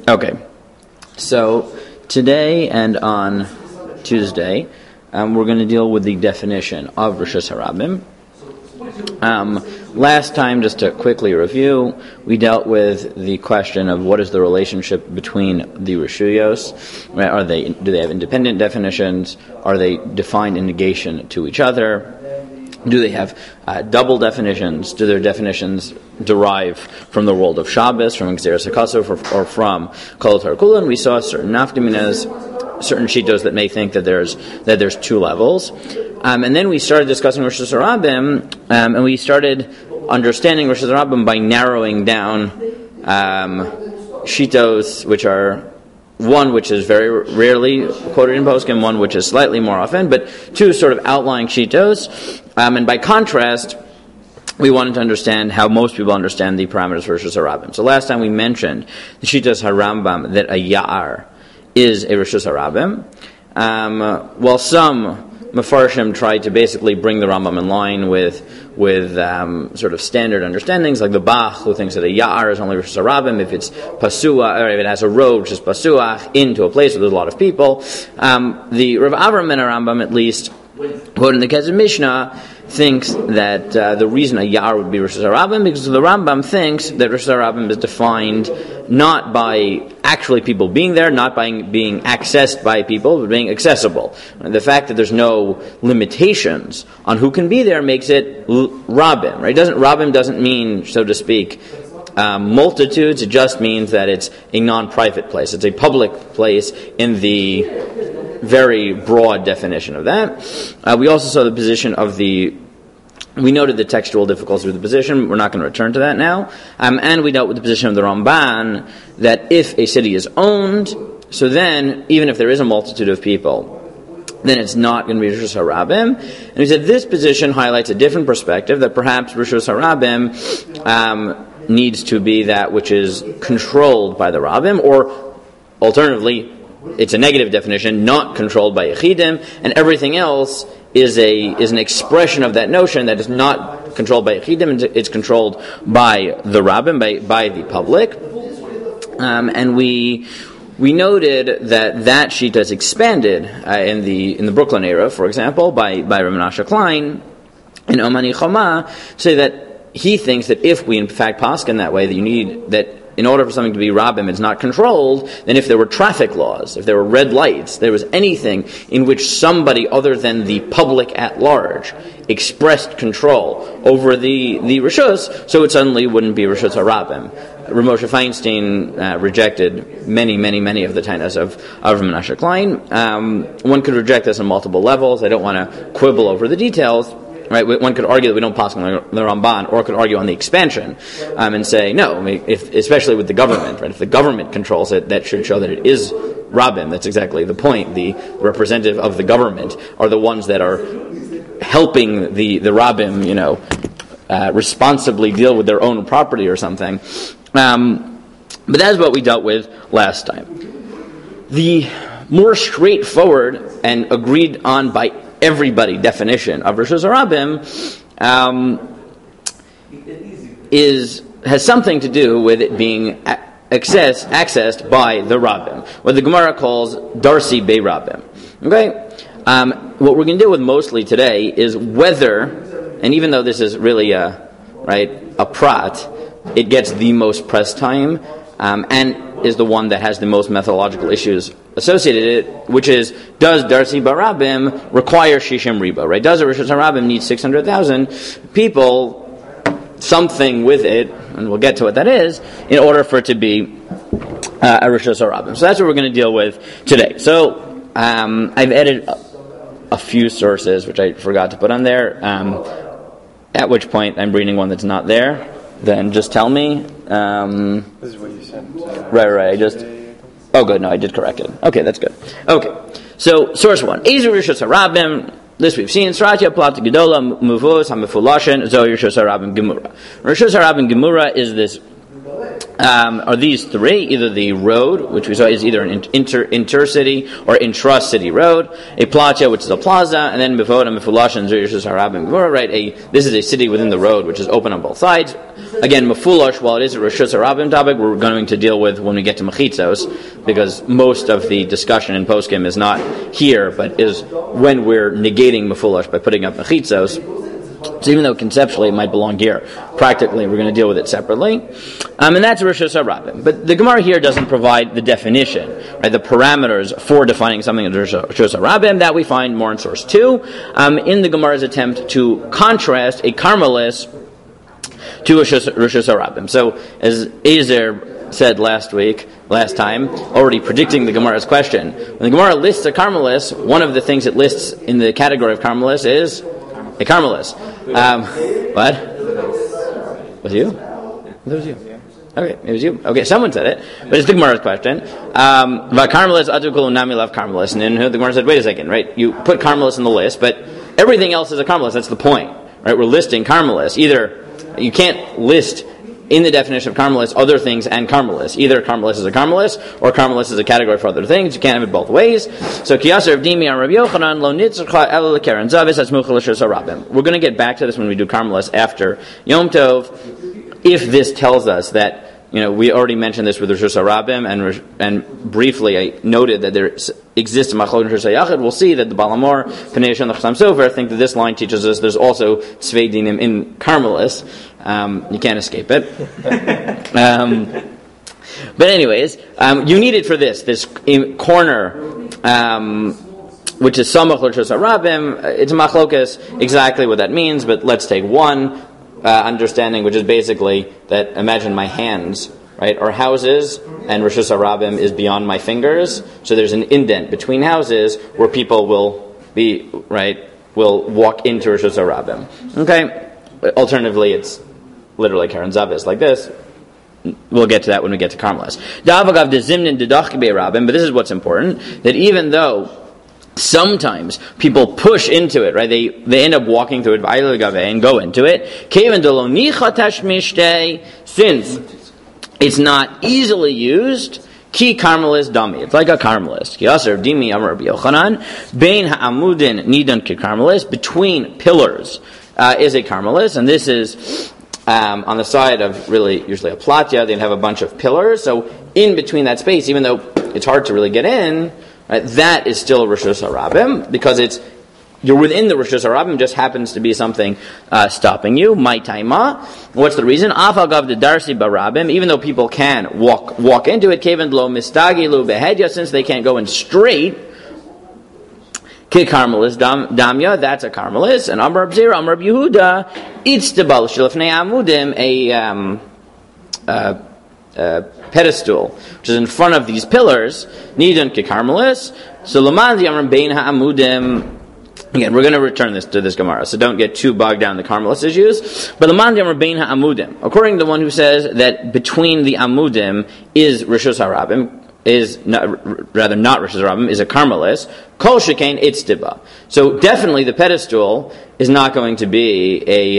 Okay, so today and on Tuesday, we're going to deal with the definition of Reshus HaRabim. Last time, just to quickly review, we dealt with the question of what is the relationship between the Reshuyos. Right? Do they have independent definitions? Are they defined in negation to each other? Do they have double definitions? Do their definitions derive from the world of Shabbos, from Gzeras HaKosov, or from Kol Torah Kula? And we saw certain nafkaminas, certain shitos that may think that there's two levels. And then we started discussing Reshus HaRabim, and we started understanding Reshus HaRabim by narrowing down shitos, which are one which is very rarely quoted in poskim, one which is slightly more often, but two sort of outlying shitos. And by contrast, we wanted to understand how most people understand the parameters for Reshus HaRabim. So last time we mentioned the shitas HaRambam that a ya'ar is a Reshus HaRabim, while some Mefarshim tried to basically bring the Rambam in line with sort of standard understandings, like the Bach, who thinks that a Ya'ar is only Reshus HaRabim if it's Pasua, or if it has a road which is Pasuach, into a place where there's a lot of people. The Rav Avram ben Rambam, at least, quoted in the Kesef Mishnah, thinks that the reason a Ya'ar would be Reshus HaRabim, because the Rambam thinks that Reshus HaRabim is defined not by actually people being there, not by being accessed by people, but being accessible. And the fact that there's no limitations on who can be there makes it Rabim. Right? Rabim doesn't mean, so to speak, multitudes. It just means that it's a non-private place. It's a public place in the very broad definition of that. We also saw the position of we noted the textual difficulties with the position. We're not going to return to that now. And we dealt with the position of the Ramban that if a city is owned, so then, even if there is a multitude of people, then it's not going to be Reshus HaRabim. And we said this position highlights a different perspective, that perhaps Reshus HaRabim needs to be that which is controlled by the Rabim, or alternatively, it's a negative definition, not controlled by Yechidim, and everything else is an expression of that notion that is not controlled by Yechidim, it's controlled by the Rabbim, by the public. And we noted that shita is expanded in the Brooklyn era, for example, by Rav Menashe Klein in Omani Choma, to say that he thinks that if we in fact paskin that way, that you need that. In order for something to be Rabim, it's not controlled, then if there were traffic laws, if there were red lights, there was anything in which somebody other than the public at large expressed control over the Reshus, so it suddenly wouldn't be Reshus HaRabim. Rav Moshe Feinstein rejected many of the tainas of Menashe Klein. One could reject this on multiple levels. I don't want to quibble over the details. Right, one could argue that we don't pass on the Ramban, or could argue on the expansion, and say no. I mean, especially with the government, right? If the government controls it, that should show that it is Rabim. That's exactly the point. The representative of the government are the ones that are helping the Rabim, responsibly deal with their own property or something. But that's what we dealt with last time. The more straightforward and agreed on by everybody definition of Reshus HaRabim has something to do with it being accessed by the Rabim, what the Gemara calls Darsi Bei Rabim. Okay, what we're going to deal with mostly today is whether, and even though this is really a prat, it gets the most press time, and is the one that has the most methodological issues associated with it, which is, does Darsi Barabim require Shishim Riba, right? Does a Reshus HaRabim need 600,000 people, something with it, and we'll get to what that is, in order for it to be a Reshus HaRabim. So that's what we're going to deal with today. So, I've added a few sources, which I forgot to put on there, at which point I'm reading one that's not there. Then just tell me. This is what you sent. Right. Oh, good. No, I did correct it. Okay, that's good. Okay. So, source one. Ezu Reshus HaRabim. This we've seen. Sratya Plat Gedola Muvos HaMefulashin Zo Reshus HaRabim Gemura. Reshus HaRabim Gemura is this are these three: either the road, which we saw is either an intercity or intra-city road, a platia, which is a plaza, and then Mevoda, Mefulash, and Rishus Harabim. Right? This is a city within the road, which is open on both sides. Again, Mefulash, while it is a Rishus Harabim topic, we're going to deal with when we get to Mechitzos, because most of the discussion in Poskim is not here, but is when we're negating Mefulash by putting up Mechitzos. So even though conceptually it might belong here, practically we're going to deal with it separately. And that's Rishus Harabim. But the Gemara here doesn't provide the definition, right, the parameters for defining something as Rishus Harabim. That we find more in source 2, in the Gemara's attempt to contrast a Carmelis to Rishus Harabim. So as Ezer said last time, already predicting the Gemara's question, when the Gemara lists a Carmelis, one of the things it lists in the category of Carmelis is a Carmelis. What? Was you? That was you. Okay, it was you. Okay, someone said it, but it's the Gemara's question. Carmelis atukulu nami lav Carmelis, and then the Gemara said, wait a second, right? You put Carmelis in the list, but everything else is a Carmelis. That's the point, right? We're listing Carmelis. Either you can't list in the definition of Carmelis other things and Carmelis. Either Carmelis is a Carmelis or Carmelis is a category for other things. You can't have it both ways. So Kiyasar of Dimi and Rabbi Yochanan lo nitzcha el lekeren zavis as muchal Rishus Harabim. We're going to get back to this when we do Carmelis after Yom Tov. If this tells us that, we already mentioned this with Rishus Harabim, and briefly I noted that there exists a machlok in Rishus Hayachid, we'll see that the Balamor, Pnei Yeshon, the Chassam Sofer think that this line teaches us there's also Tzvei Dinim in Carmelis. You can't escape it. But anyways, you need it for this corner, which is Samach Rishus Harabim. It's a machlokas, exactly what that means, but let's take one understanding, which is basically that imagine my hands, right, are houses, and Rishus Harabim is beyond my fingers, so there's an indent between houses where people will walk into Rishus Harabim. Okay? Alternatively, it's literally Karen Zavis, like this. We'll get to that when we get to Carmelis. But this is what's important, that even though sometimes people push into it, right? They end up walking through it and go into it. Since it's not easily used, ki Carmelis dami. It's like a Carmelis. Kiyasar dimi amar Rabbi Yochanan bein ha'amudin nidan ki Carmelis. Between pillars is a Carmelis, and this is on the side of really usually a platya. They'd have a bunch of pillars. So in between that space, even though it's hard to really get in, right, that is still Rishus Harabim, because you're within the Rishus Harabim, just happens to be something stopping you. My taima. What's the reason? Afagav the darsi barabim. Even though people can walk into it, kevan lo mistagilu behedya, since they can't go in straight. Ki Carmelis damya. That's a Carmelis. And Amar B'Zera, Amar Yehuda, itztabal shilafnei amudim, a pedestal, which is in front of these pillars, Nidan ki Carmelis. So Laman the Amar Bein ha'amudim. Again, we're going to return to this Gemara, so don't get too bogged down in the Carmelis issues. But Laman the Amar Bein ha'amudim, according to the one who says that between the amudim is Rishus Harabim, is not Rishus Harabim, is a Carmelis. Kol shekain itztiba. So definitely the pedestal is not going to be a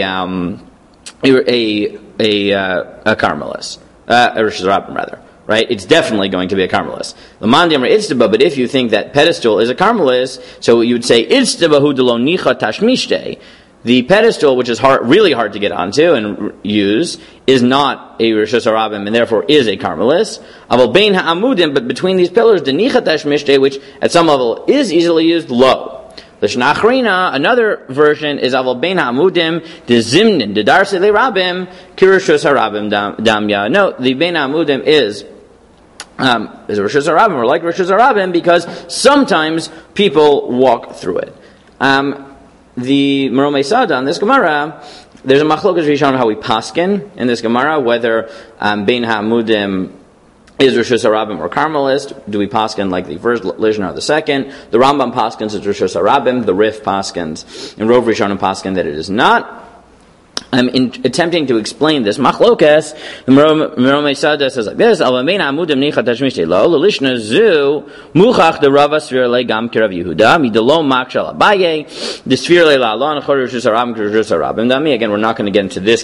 Carmelis. A Rishus Harabim, rather, right? It's definitely going to be a Carmelis. But if you think that pedestal is a Carmelis, so you would say Itztibahu delo nicha tashmishte. The pedestal, which is really hard to get onto and use, is not a Rishus Harabim and therefore is a Carmelis. Aval bein ha'amudim, but between these pillars, the nicha tashmishte, which at some level is easily used, low. L'shna achrina, another version is aval bein ha'amudim de zimnin de darse le rabim kirishus harabim damya. No, the bein ha'amudim is Rishus Harabim, or like Rishus Harabim, because sometimes people walk through it. The Meromei Sada on this Gemara, there's a machlokas rishon how we paskin in this Gemara, whether bein ha'amudim is Rishus Harabim or Carmelis. Do we paskin like the first Lishna or the second? The Rambam paskins is Rishus Harabim. The Rif paskins and Rov Rishonim paskin that it is not. In attempting to explain this machlokas, the Meromei Sada says like this: Alamein amudim nicha tashmishte lo lishna zu muchach the Rava Sfir le gam kirav Yehuda midelo makshal Abaye the Sfir le la'alon chor Rishus Harabim Rishus Harabim dami. Again, we're not going to get into this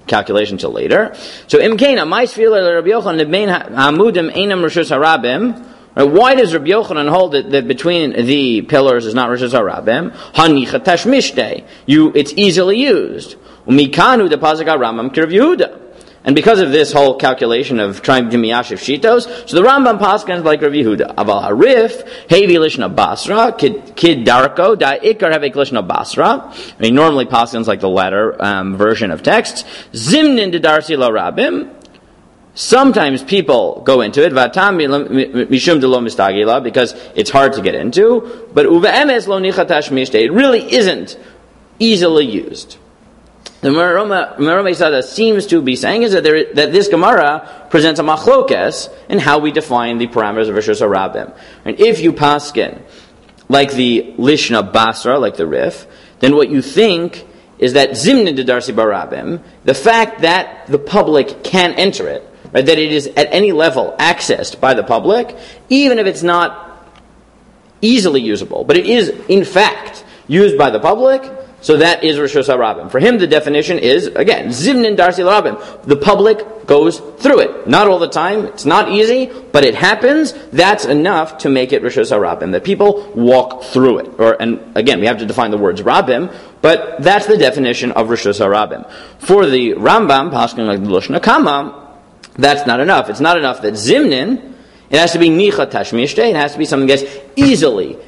calculation till later. So imkena my sfila Rabbi Yochanan lebein hamudim einam rishus harabim. Why does Rabbi Yochanan hold that between the pillars is not rishus harabim? Hanicha tashmishtei. It's easily used. Umikanu the pasuk Rambam ki Rav Yehuda. And because of this whole calculation of trying to miyashiv shitos, so the Rambam paskins like Rav Yehuda. Aval harif, hevi lishna basra, kid darko, da ikar hevek lishna basra. I mean, normally paskins like the latter version of texts. Zimnin de darsi la rabim. Sometimes people go into it, vatam mishum de lo mistagila, because it's hard to get into. But uva emes lo nichatash mishte. It really isn't easily used. The Meroma Yisada seems to be saying is that this Gemara presents a machlokes in how we define the parameters of Rishus HaRabim. And if you paskin like the Lishna Basra, like the Rif, then what you think is that Zimnin de Darsi Barabim, the fact that the public can enter it, right, that it is at any level accessed by the public, even if it's not easily usable, but it is in fact used by the public, so that is Rishus HaRabim. For him, the definition is, again, Zimnin Darsi L'Rabim. The public goes through it. Not all the time. It's not easy, but it happens. That's enough to make it Rishus HaRabim. That people walk through it. And again, we have to define the words Rabim, but that's the definition of Rishus HaRabim. For the Rambam, paskin like the Lashon Kama, that's not enough. It's not enough that Zimnin, it has to be Nicha Tashmishtei, it has to be something that's easily,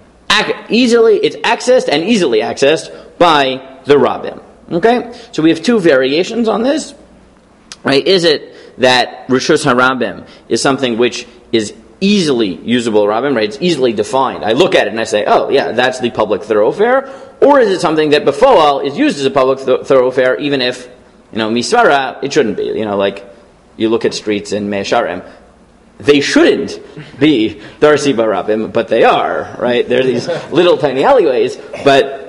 it's accessed and easily accessed by the Rabbim. Okay? So we have two variations on this. Right? Is it that Rishus HaRabim is something which is easily usable Rabbim, right? It's easily defined. I look at it and I say, oh, yeah, that's the public thoroughfare. Or is it something that Befoal is used as a public thoroughfare, even if, Misvara, it shouldn't be. Like you look at streets in Mea Sharem, they shouldn't be Darsi Barabim, but they are, right? They're these little tiny alleyways, but,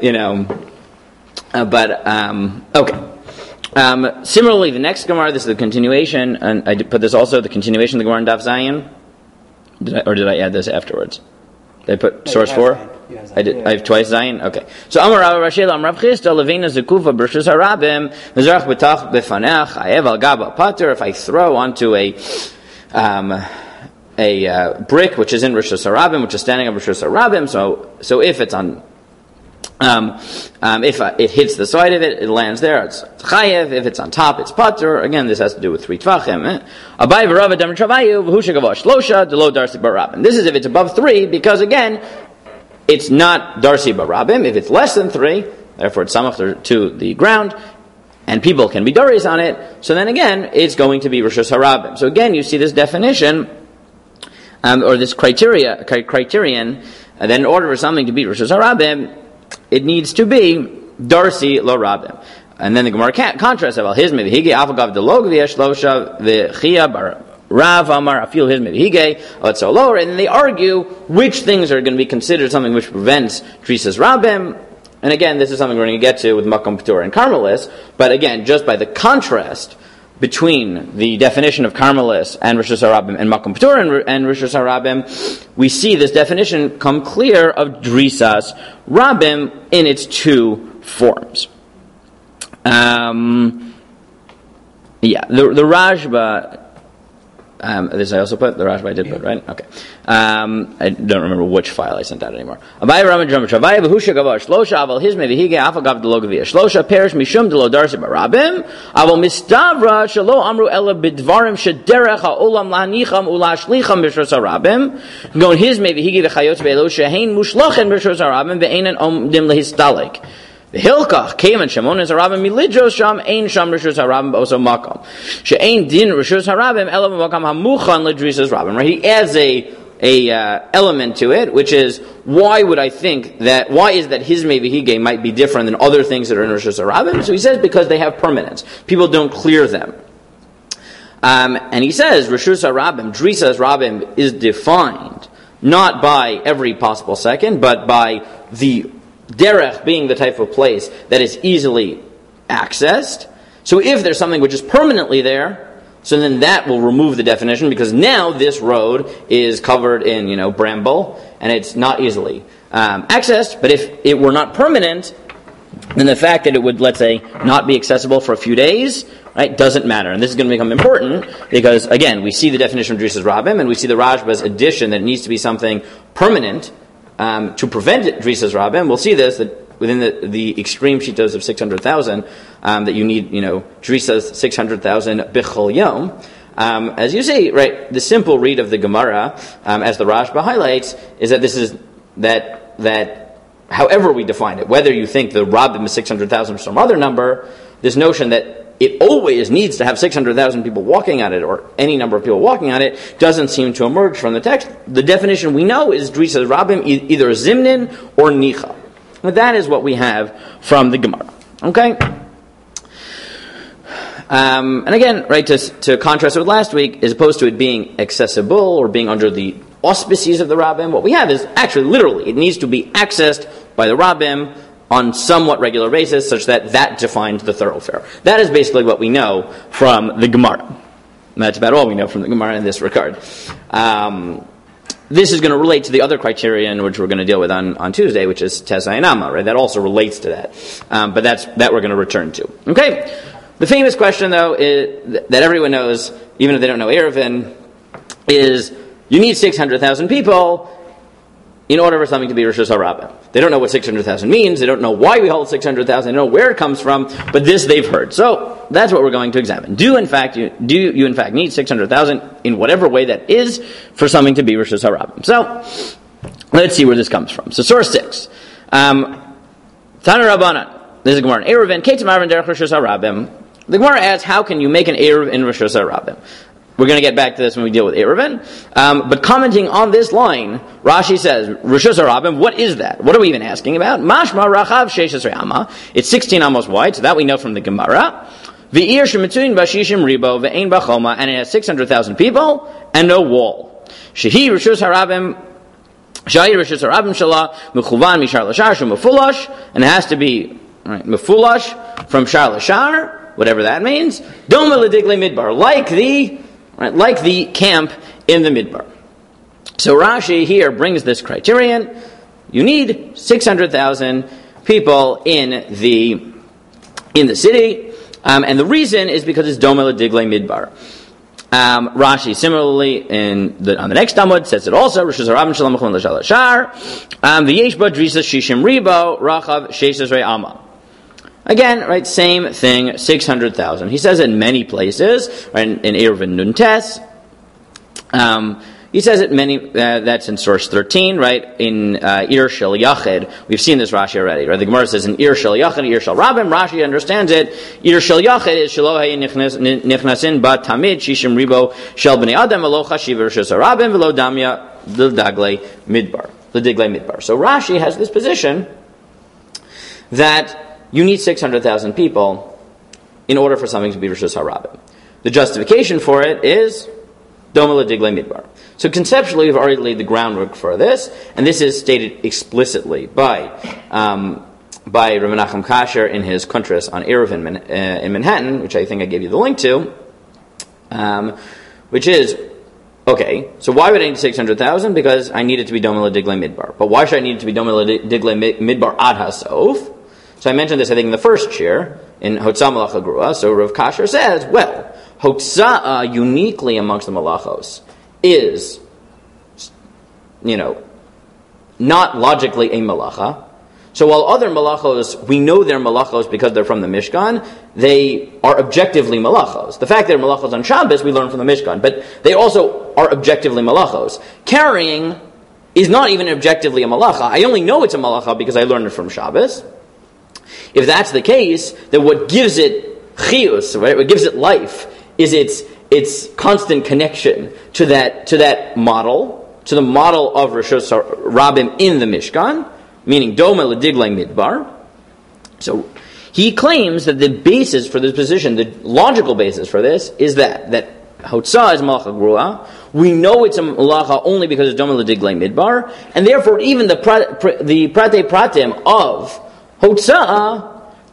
okay. Similarly, the next Gemara, this is the continuation, and I put this also, the continuation of the Gemara in Daf Zayin. Did I add this afterwards? Did I put source 4? I did. I have twice Zayin? Okay. So, Amar Rav Rashel, Amar Rav Chisda, Levena Zekufa, B'Rishus HaRabim, Mizrach B'tach B'fanech, Ayev Al Gaba Pater, if I throw onto a brick which is in Rishus HaRabim, which is standing on Rishus HaRabim, so if it's on, if it hits the side of it, it lands there, it's chayev. If it's on top, it's pater. Again, this has to do with 3 tvachim. Abai v'rava damar travayu v'husha gavosh losha delo darsi barabim. This is if it's above 3, because again, it's not darsi barabim. If it's less than 3, therefore it's samach to the ground, and people can be doris on it, so then again, it's going to be Rishus HaRabim. So again, you see this definition, or this criterion, that in order for something to be Rishus HaRabim, it needs to be Darsi Lo Rabim. And then the Gemara contrasts about his maybe hige afagav de log v'yeshlosha v'chia bar Rav Amar afil his maybe hige so lower, and then they argue which things are going to be considered something which prevents Trisas Rabim. And again, this is something we're going to get to with Makom P'tur and Carmelis, but again, just by the contrast between the definition of Carmelis and Rishus HaRabim and Makom P'tur and Rishus HaRabim, we see this definition come clear of Drisas Rabim in its 2 forms. The Rashba, this I also put, the Rashba I did put, right? Okay. I don't remember which file I sent out anymore. Abai Rama Dramah Travaya v'husha gavah shlosha aval hizme v'hige afagav de lo gavia shlosha perish mishum de lo darsi barabim aval mistavra shelo amru ela bidvarim shederech ha'olam lahanicham ulashlicham b'shus harabim gon hizme v'hige v'chayot ve'elo shehein mushlachin b'shus harabim ve'enan omdim lehistalik. The Hilkach came and Shimon is Harabim milidros sham ein sham Rishus HaRabim oso makom she'ein din Rishus HaRabim ela b'makam hamuchan ledrisas Rabim. Right? He adds a element to it, which is why is that his maybe might be different than other things that are in Rishus HaRabim? So he says because they have permanence. People don't clear them. And he says Rishus HaRabim, Drisas Rabim is defined not by every possible second, but by the derech being the type of place that is easily accessed. So if there's something which is permanently there, so then that will remove the definition, because now this road is covered in, bramble, and it's not easily accessed. But if it were not permanent, then the fact that it would, let's say, not be accessible for a few days, right, doesn't matter. And this is going to become important because, again, we see the definition of Drisas Rabim, and we see the Rashba's addition that it needs to be something permanent to prevent Drisas Rabim. We'll see this, that within the extreme shitos of 600,000, that you need, Drisas 600,000 bichol yom. As you see, right, the simple read of the Gemara, as the Rashba highlights, is that this is that however we define it, whether you think the Rabim is 600,000 or some other number, this notion that it always needs to have 600,000 people walking on it, or any number of people walking on it, doesn't seem to emerge from the text. The definition we know is Drisas Rabim, either Zimnin or Nicha. But that is what we have from the Gemara. Okay? And again, right, to contrast with last week, as opposed to it being accessible or being under the auspices of the Rabbim, what we have is actually literally, it needs to be accessed by the Rabbim on somewhat regular basis, such that defines the thoroughfare. That is basically what we know from the Gemara. And that's about all we know from the Gemara in this regard. This is going to relate to the other criterion which we're going to deal with on Tuesday, which is Tesayanama, right? That also relates to that. But that we're going to return to. Okay? The famous question, though, that everyone knows, even if they don't know Eruvin, is you need 600,000 people in order for something to be Rishus HaRabim. They don't know what 600,000 means. They don't know why we hold 600,000. They don't know where it comes from. But this they've heard. So that's what we're going to examine. Do you in fact need 600,000 in whatever way that is for something to be Rishus HaRabim? So let's see where this comes from. So source 6. Tana Rabbanan. This is Gemara. Eruvin Ketzim Arvin Derech Rishus HaRabim. The Gemara asks, how can you make an Eruv in Rishus HaRabim? We're going to get back to this when we deal with Eruvin. But commenting on this line, Rashi says, Rishus HaRabim, what is that? What are we even asking about? Mashma Rachav Sheishes Re'ama. It's 16 amos wide, so that we know from the Gemara. V'ir Shemitzuin Bashishim Ribo Ve'ein Bachoma, and it has 600,000 people and no wall. Shehi Rishus HaRabim, Shahir Rishus HaRabim Shalah, Mechuvan Mishar Lashar Shumafulash, and it has to be, right, Mefulash from Shar Lashar, whatever that means. Doma L'diglei Midbar, like the camp in the Midbar. So Rashi here brings this criterion. You need 600,000 people in the city, and the reason is because it's Doma L'diglei Midbar. Rashi similarly on the next Amud says it also. Rishus HaRabim Shalom Mechon L'Shal Hashar. V'yesh ba Drisas Shishim Ribo Rachav Sheishes Re'ama. Again, right, same thing, 600,000. He says it in many places, right, in Eruvin Nuntes. He says it many, that's in source 13, right, in Ir Shel Yachid. We've seen this Rashi already, right? The Gemara says in Ir Shel Yachid, Ir Shel Rabim, Rashi understands it. Ir Shel Yachid is Shelo Hay Nichnasin Ba Tamid Shishim Ribo Shel Bnei Adam V'lo Chashiv Rishus HaRabim V'lo Damya L'Diglei Midbar. So Rashi has this position that you need 600,000 people in order for something to be Rishus HaRabim. The justification for it is Doma L'diglei Midbar. So conceptually, we've already laid the groundwork for this, and this is stated explicitly by Rav Menachem Kasher in his Kuntras on Eruvin in Manhattan, which I think I gave you the link to, which is, okay, so why would I need 600,000? Because I need it to be Doma L'diglei Midbar. But why should I need it to be Doma L'diglei Midbar ad hasof? So I mentioned this, I think, in the first year, in Hotzah Malacha Grua. So Rav Kasher says, well, Hotzah uniquely amongst the Malachos is, not logically a Malacha. So while other Malachos, we know they're Malachos because they're from the Mishkan, they are objectively Malachos. The fact they're Malachos on Shabbos, we learn from the Mishkan, but they also are objectively Malachos. Carrying is not even objectively a Malacha. I only know it's a Malacha because I learned it from Shabbos. If that's the case, then what gives it chiyus, right? What gives it life is its constant connection to that model, to the model of Rishus HaRabim in the Mishkan, meaning Doma L'diglei Midbar. So he claims that the basis for this position, the logical basis for this, is that Hotzah is Malacha Grua. We know it's a Malacha only because it's Doma L'diglei Midbar, and therefore even the Pratei Pratim of Hotzah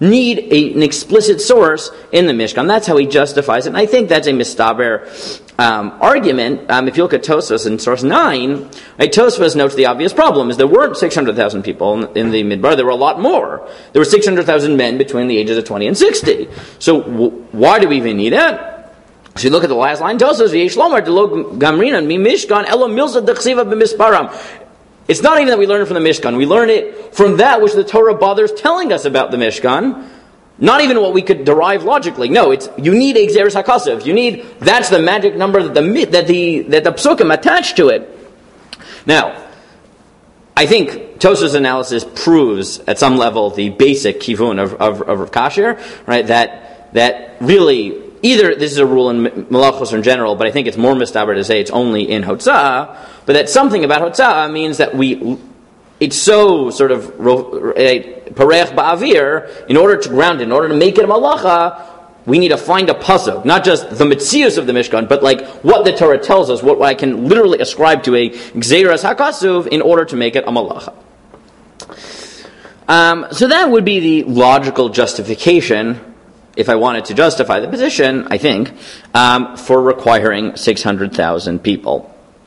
need an explicit source in the Mishkan. That's how he justifies it. And I think that's a mistaber argument. If you look at Tosfos in source 9, right, Tosfos notes the obvious problem is there weren't 600,000 people in the Midbar. There were a lot more. There were 600,000 men between the ages of 20 and 60. So why do we even need it? So you look at the last line, Tosfos, V'yesh lomar delo gamrinan mi Mishkan elo milza dechsiva b'misparam. It's not even that we learn it from the Mishkan. We learn it from that which the Torah bothers telling us about the Mishkan. Not even what we could derive logically. No, you need a Gzeres HaKasav. That's the magic number that the Psukim attach to it. Now, I think Tosfos' analysis proves at some level the basic kivun of Rav Kasher, right? That really, either this is a rule in Malachos in general, but I think it's more mistaber to say it's only in Hotzah, but that something about Hotzah means that it's so sort of parech ba'avir, in order to ground it, in order to make it a malacha, we need to find a pasuk, not just the metzius of the Mishkan, but like what the Torah tells us, what I can literally ascribe to a Gzeras HaKasuv in order to make it a malacha. So that would be the logical justification, if I wanted to justify the position, I think, for requiring 600,000 people.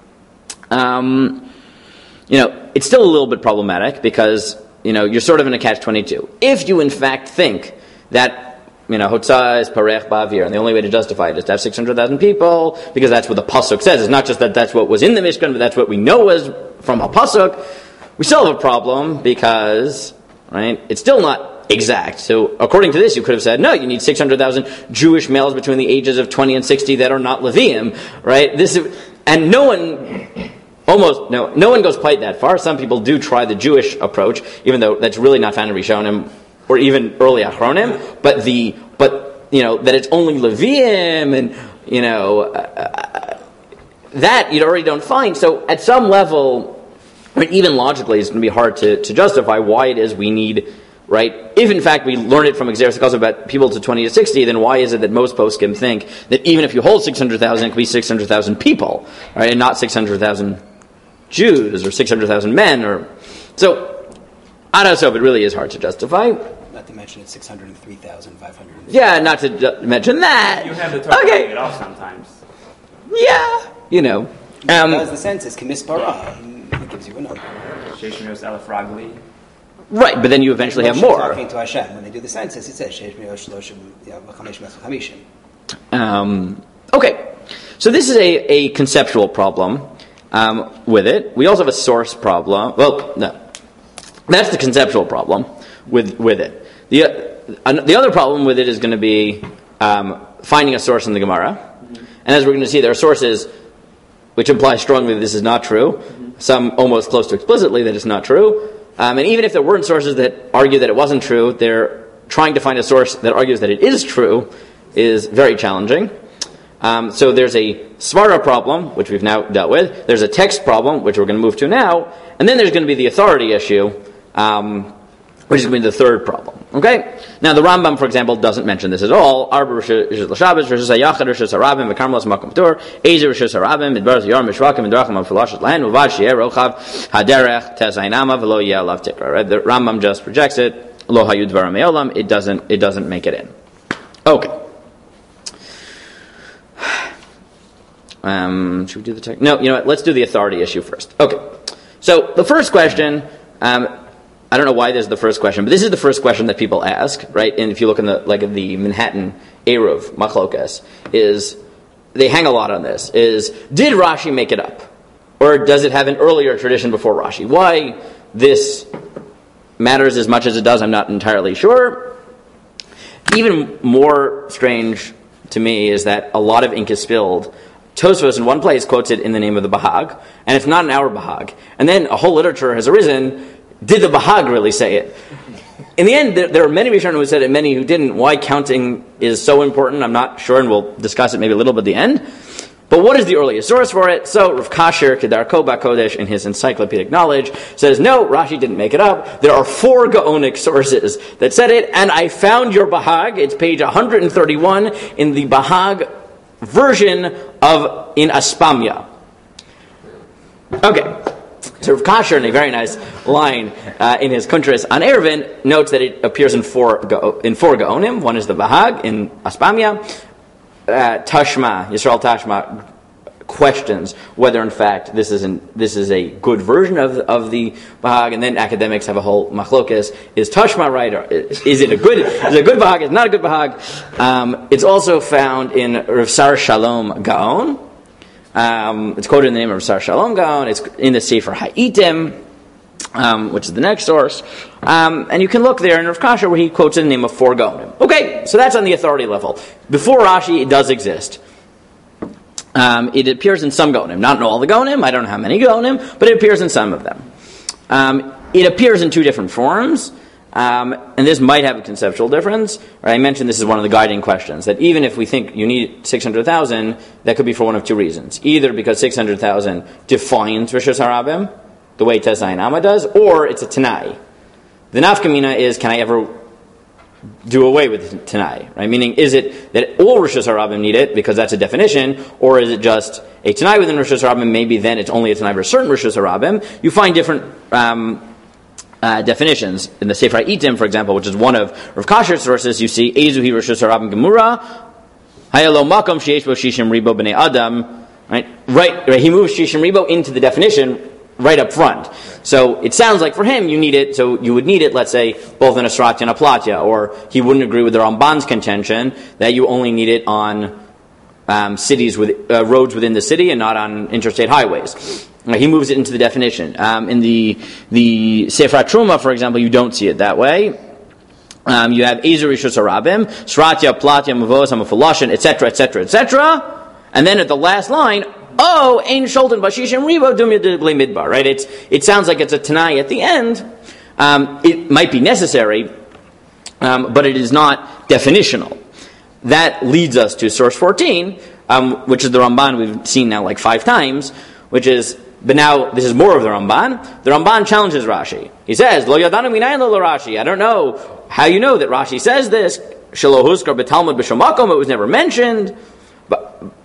It's still a little bit problematic because, you're sort of in a catch-22. If you in fact think that, Hotzah is parech ba'avir, and the only way to justify it is to have 600,000 people, because that's what the pasuk says. It's not just that that's what was in the Mishkan, but that's what we know was from a pasuk. We still have a problem because, right, it's still not exact. So according to this, you could have said, no, you need 600,000 Jewish males between the ages of 20 and 60 that are not Leviim, right? And no one goes quite that far. Some people do try the Jewish approach, even though that's really not found in Rishonim or even early Achronim. But that it's only Leviim, and that you already don't find. So at some level, even logically, it's going to be hard to justify why it is we need. Right? If in fact we learn it from Gzeras HaKasav about people to 20 to 60, then why is it that most poskim think that even if you hold 600,000, it could be 600,000 people, right, and not 600,000 Jews or 600,000 men? So I don't know. So it really is hard to justify. Not to mention it's 603,500. Yeah, not to mention that. You have the Torah okay. It off sometimes. Yeah, because the census Kemispara, it gives you a number. Sheish Mios Elef Ragli. Right, but then you eventually have more. Talking to Hashem. When they do the census, it says Sheish Mios Shloshim V'Chamesh Chamishim. Okay, so this is a conceptual problem with it. We also have a source problem. Well, no, that's the conceptual problem with it. The other problem with it is going to be finding a source in the Gemara, and as we're going to see, there are sources which imply strongly that this is not true. Some almost close to explicitly that it's not true. And even if there weren't sources that argue that it wasn't true, they're trying to find a source that argues that it is true is very challenging. So there's a svara problem, which we've now dealt with. There's a text problem, which we're going to move to now. And then there's going to be the authority issue, which is going to be the third problem. Okay? Now the Rambam, for example, doesn't mention this at all. Arba Rishus L'Shabbos, Rishus HaYachad, Rishus HaRabim, V'Karmelos Makom Tur, Ezer Rishus HaRabim, Midbar Yorm, Mishrakim, Midrachim, Filashot Lahen, Uvad Shi'er Rochav, Haderech, Tezainama, V'lo Yeh Alav Tikra. Right? The Rambam just rejects it. Lo Hayud Dvaram Me'olam. It doesn't make it in. Okay. Should we do the text? No, you know what? Let's do the authority issue first. Okay. So the first question, I don't know why this is the first question, but this is the first question that people ask, right? And if you look in the Manhattan Eruv Machlokas, is they hang a lot on this. Did Rashi make it up, or does it have an earlier tradition before Rashi? Why this matters as much as it does, I'm not entirely sure. Even more strange to me is that a lot of ink is spilled. Tosfos in one place quotes it in the name of the Bahag, and it's not in our Bahag. And then a whole literature has arisen. Did the Bahag really say it? In the end, there are many Rishonim who said it, many who didn't. Why counting is so important, I'm not sure, and we'll discuss it maybe a little bit at the end. But what is the earliest source for it? So Rav Kasher, Kedarko Bakodesh, in his encyclopedic knowledge, says, no, Rashi didn't make it up. There are 4 Gaonic sources that said it, and I found your Bahag. It's page 131 in the Bahag version in Aspamya. Okay. So Rav Kasher, in a very nice line in his Kuntras on Eruvin, notes that it appears in four Gaonim. One is the Bahag in Aspamia. Tashma, Yisrael Tashma, questions whether in fact this is a good version of the Bahag, and then academics have a whole machlokes. Is Tashma right, or is it a good Bahag? It's not a good Bahag. It's also found in Rav Sar Shalom Gaon. It's quoted in the name of Rav Sar Shalom Gaon. It's in the Sefer Ha'itim, which is the next source. And you can look there in Rav Kasher where he quotes in the name of 4 Gaonim. Okay, so that's on the authority level. Before Rashi, it does exist. It appears in some Gaonim, not in all the Gaonim. I don't know how many Gaonim, but it appears in some of them. It appears in 2 different forms, and this might have a conceptual difference. I mentioned this is one of the guiding questions, that even if we think you need 600,000, that could be for one of 2 reasons. Either because 600,000 defines Rishus HaRabim, the way Tezayin Amma does, or it's a Tanai. The nafkamina is, can I ever do away with Tanai? Right? Meaning, is it that all Rishus HaRabim need it, because that's a definition, or is it just a Tanai within Rishus HaRabim, maybe then it's only a Tanai for certain Rishus HaRabim? You find different definitions. In the Sefer Ha'itim, for example, which is one of Rav Kasher's sources, you see, Ezuhi Rishus HaRabim Gemura, Hayalo Makom Sheish Bo Shishim Ribo B'nei Adam, right? He moves Shishim Ribo into the definition right up front. So it sounds like for him you need it, so you would need it, let's say, both in a Sratya and a Platya, or he wouldn't agree with the Ramban's contention that you only need it on cities with roads within the city and not on interstate highways. He moves it into the definition. In the Sefer Truma, for example, you don't see it that way. You have Ezer Rishus HaRabim, Sratya, Platya, Mavos, Hamafalashin, etc., etc., etc., and then at the last line, Ein Shultan Bashishim Ribo Dumya Dibli Midbar. Right? It sounds like it's a Tanai at the end. It might be necessary, but it is not definitional. That leads us to source 14, which is the Ramban we've seen now like 5 times, which is, but now this is more of the Ramban. The Ramban challenges Rashi. He says, Lo Yadanu Minayin Lo Rashi. I don't know how you know that Rashi says this. Shelo Huskar B'Talmud B'Shamakom. It was never mentioned. But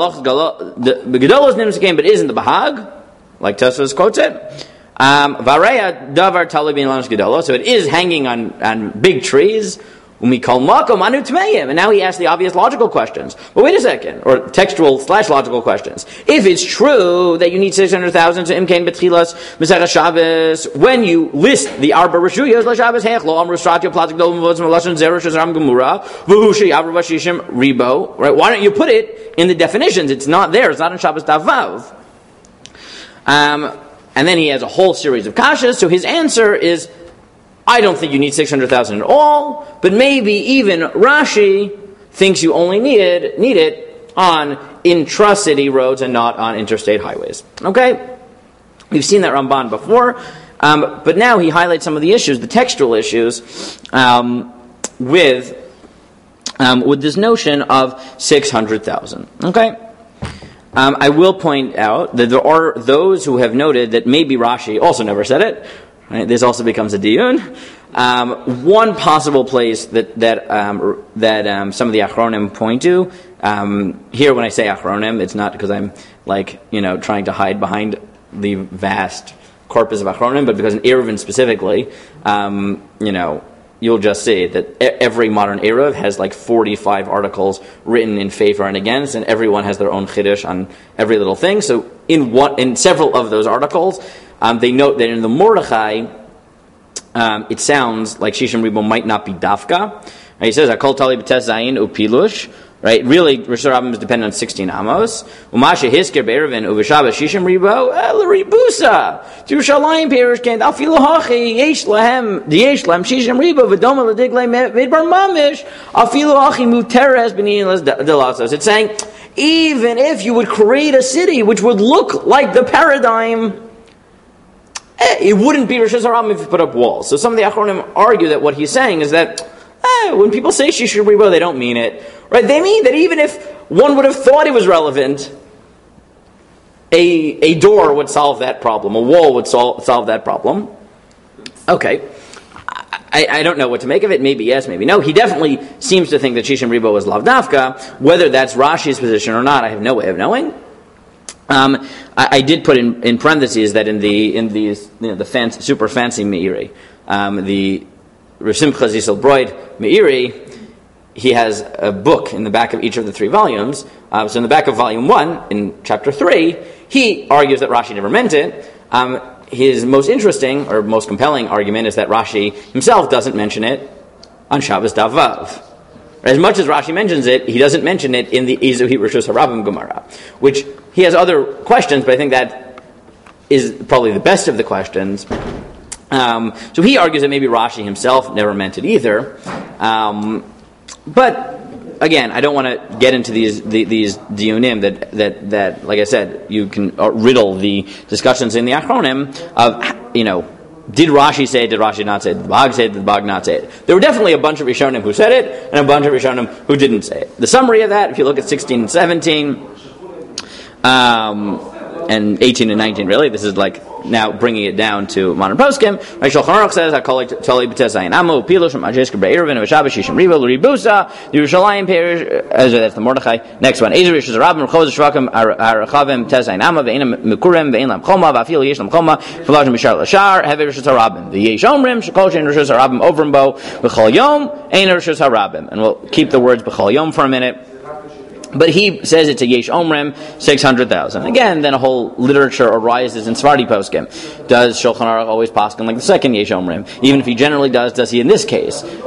it isn't the Bahag, like Tosfos quotes it. Vareya davar talibin lanos gedolos. So it is hanging on big trees. Umikol makom anu tmeim. And now he asks the obvious logical questions. But wait a second, or textual/logical questions. If it's true that you need 600,000 to imkain betchilas Masechah Shabbos, when you list the Arba Rishuyos LaShabbos Hechlo Amru Stratio Platik Dol Mavos Malashon Zerush Azram Gemura V'Hushi Avru Vashishim Ribo. Right? Why don't you put it in the definitions? It's not there. It's not in Shabbos Davav. And then he has a whole series of kashas. So his answer is, I don't think you need 600,000 at all, but maybe even Rashi thinks you only need it on intra-city roads and not on interstate highways. Okay? We've seen that Ramban before, but now he highlights some of the issues, the textual issues, with this notion of 600,000. Okay? I will point out that there are those who have noted that maybe Rashi also never said it. Right? This also becomes a diyun. One possible place that some of the Achronim point to, here when I say Achronim, it's not because I'm trying to hide behind the vast corpus of Achronim, but because in Eruvin specifically, you'll just see that every modern Eruv has like 45 articles written in favor and against, and everyone has their own chiddush on every little thing. So in several of those articles, they note that in the Mordechai, it sounds like Shishim Ribo might not be Dafka. Right? He says, Akol Tali B'Tes Zayin Upilush. Right? Really, Rishus HaRabim is dependent on 16 amos. Umasha Hisker Be'ervin Uveshaba Shishim Ribo L'Ribusa. Yerushalayim Perish Kent Afilu Hachi Yesh Lahem Yesh Lahem Shishim Ribo V'Doma L'Diglei Midbar Mamish Afilu Hachi Muteres B'Nilas Delasos. It's saying, even if you would create a city which would look like the paradigm, it wouldn't be Rishus HaRabim if you put up walls. So some of the Achronim argue that what he's saying is that when people say Shishim Ribo, they don't mean it. Right? They mean that even if one would have thought it was relevant, a door would solve that problem. A wall would solve that problem. Okay. I don't know what to make of it. Maybe yes, maybe no. He definitely seems to think that Shishim Ribo is Lavdafka. Whether that's Rashi's position or not, I have no way of knowing. I did put in parentheses that in these the super fancy Meiri, the Rav Simcha Zisel Broid Meiri, he has a book in the back of each of the three volumes. So in the back of volume 1, in chapter 3, he argues that Rashi never meant it. His most interesting or most compelling argument is that Rashi himself doesn't mention it on Shabbos Daf Vav. As much as Rashi mentions it, he doesn't mention it in the Izuhi Rishus Harabim Gemara, which he has other questions, but I think that is probably the best of the questions. So he argues that maybe Rashi himself never meant it either. But again, I don't want to get into these dionim that like I said, you can riddle the discussions in the Achronim of, did Rashi say it, did Rashi not say it, did the Bag say it, did the Bag not say it. There were definitely a bunch of Rishonim who said it, and a bunch of Rishonim who didn't say it. The summary of that, if you look at 16 and 17, and 18 and 19, really, this is like now bringing it down to modern poskim. Right, Shulchan Aruch says, "Tali b'tezayin amu pilush ma'ajesker be'eruvin v'shabbos shishim ribo l'ribusa the Yerushalayim parish." That's the Mordechai. Next one, Ezer Rishus Rabbim Rechos Shvakim Arachavim Tezayin Amma ve'inam Mikurim ve'inam Choma va'afil Yeshlam Choma v'lajim Mishar Lashar Hever Rishus Harabim the Yesh Omrim Shekol Shein Rishus Harabim Overmbo v'chol Yom Ein Rishus Harabim, and we'll keep the words b'chol Yom for a minute. But he says it's a Yesh Omrim, 600,000. Again, then a whole literature arises in Sephardi poskim. Does Shulchan Aruch always paskin like the second Yesh Omrim? Even if he generally does he in this case? It's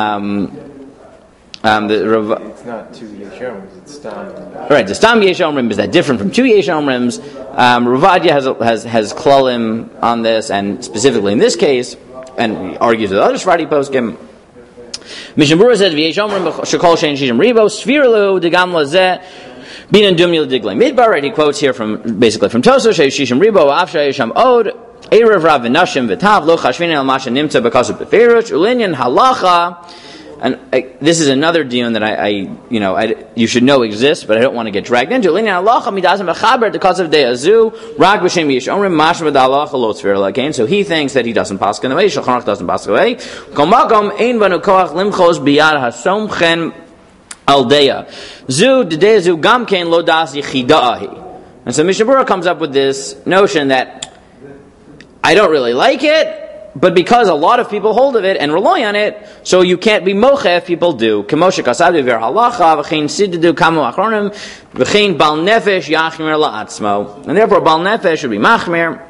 not two Yesh Omrims, it's Stam. Right, the Stam Yesh Omrim, is that different from two Yesh Omrims? Ravadia has klalim on this, and specifically in this case, and he argues with other Sephardi poskim. Mishnah Berurah says, "V'yesh omrim shekol shein shishim ribo sfirlu degam lazeh binan dumya l'diglei midbar." Right, he quotes here from Tosfos shishim ribo afshay yisham od erev rav v'nashim v'tav lo chashvin el masha nimtza b'kasu b'feiruch ulinyan halacha. And this is another dion that you should know exists, but I don't want to get dragged into. Ulinyan halacha midazim b'chaber because of de'azu rag b'shem yesh omrim mashma v'dalacha lo tzvir again. So he thinks that he doesn't pass the way. Shulchan Aruch doesn't pass the way. Kol makom ein banu koach limchos biyad hasomchen aldeya zu de'azu gam kein lo das yichida'ahi. And so Mishnah Berurah comes up with this notion that I don't really like it, but because a lot of people hold of it and rely on it, so you can't be mocha if people do. Kemoshe kasav ver halacha v'chein siddadu kamu achronim v'chein bal nefesh yachmir la'atzmo, and therefore bal nefesh should be machmir.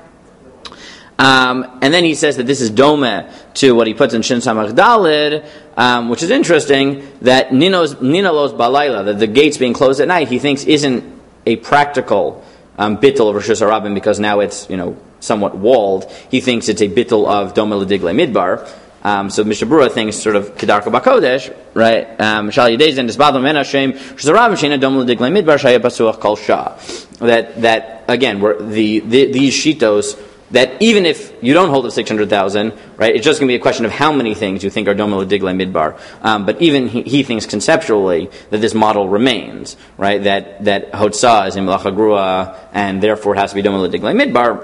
And then he says that this is dome to what he puts in Shin Samach Dalid, which is interesting, that Ninalos Balayla, that the gates being closed at night, he thinks isn't a practical bittul of Rishus Harabim because now it's somewhat walled. He thinks it's a bittul of Dome L'Diglei Midbar. So Mishnah Berurah thinks sort of Kedarka Bakodesh, right? Shal Yedezin Disbadlam En Hashem Rishus Harabim Sheina Dome L'Diglei Midbar Shaya Basuach Kol Shah. That again, were these shitos, that even if you don't hold of 600,000, right, it's just going to be a question of how many things you think are Dome L'Diglei Midbar. But even he thinks conceptually that this model remains, right, that Hotzah is in Melacha Grua, and therefore it has to be Dome L'Diglei Midbar.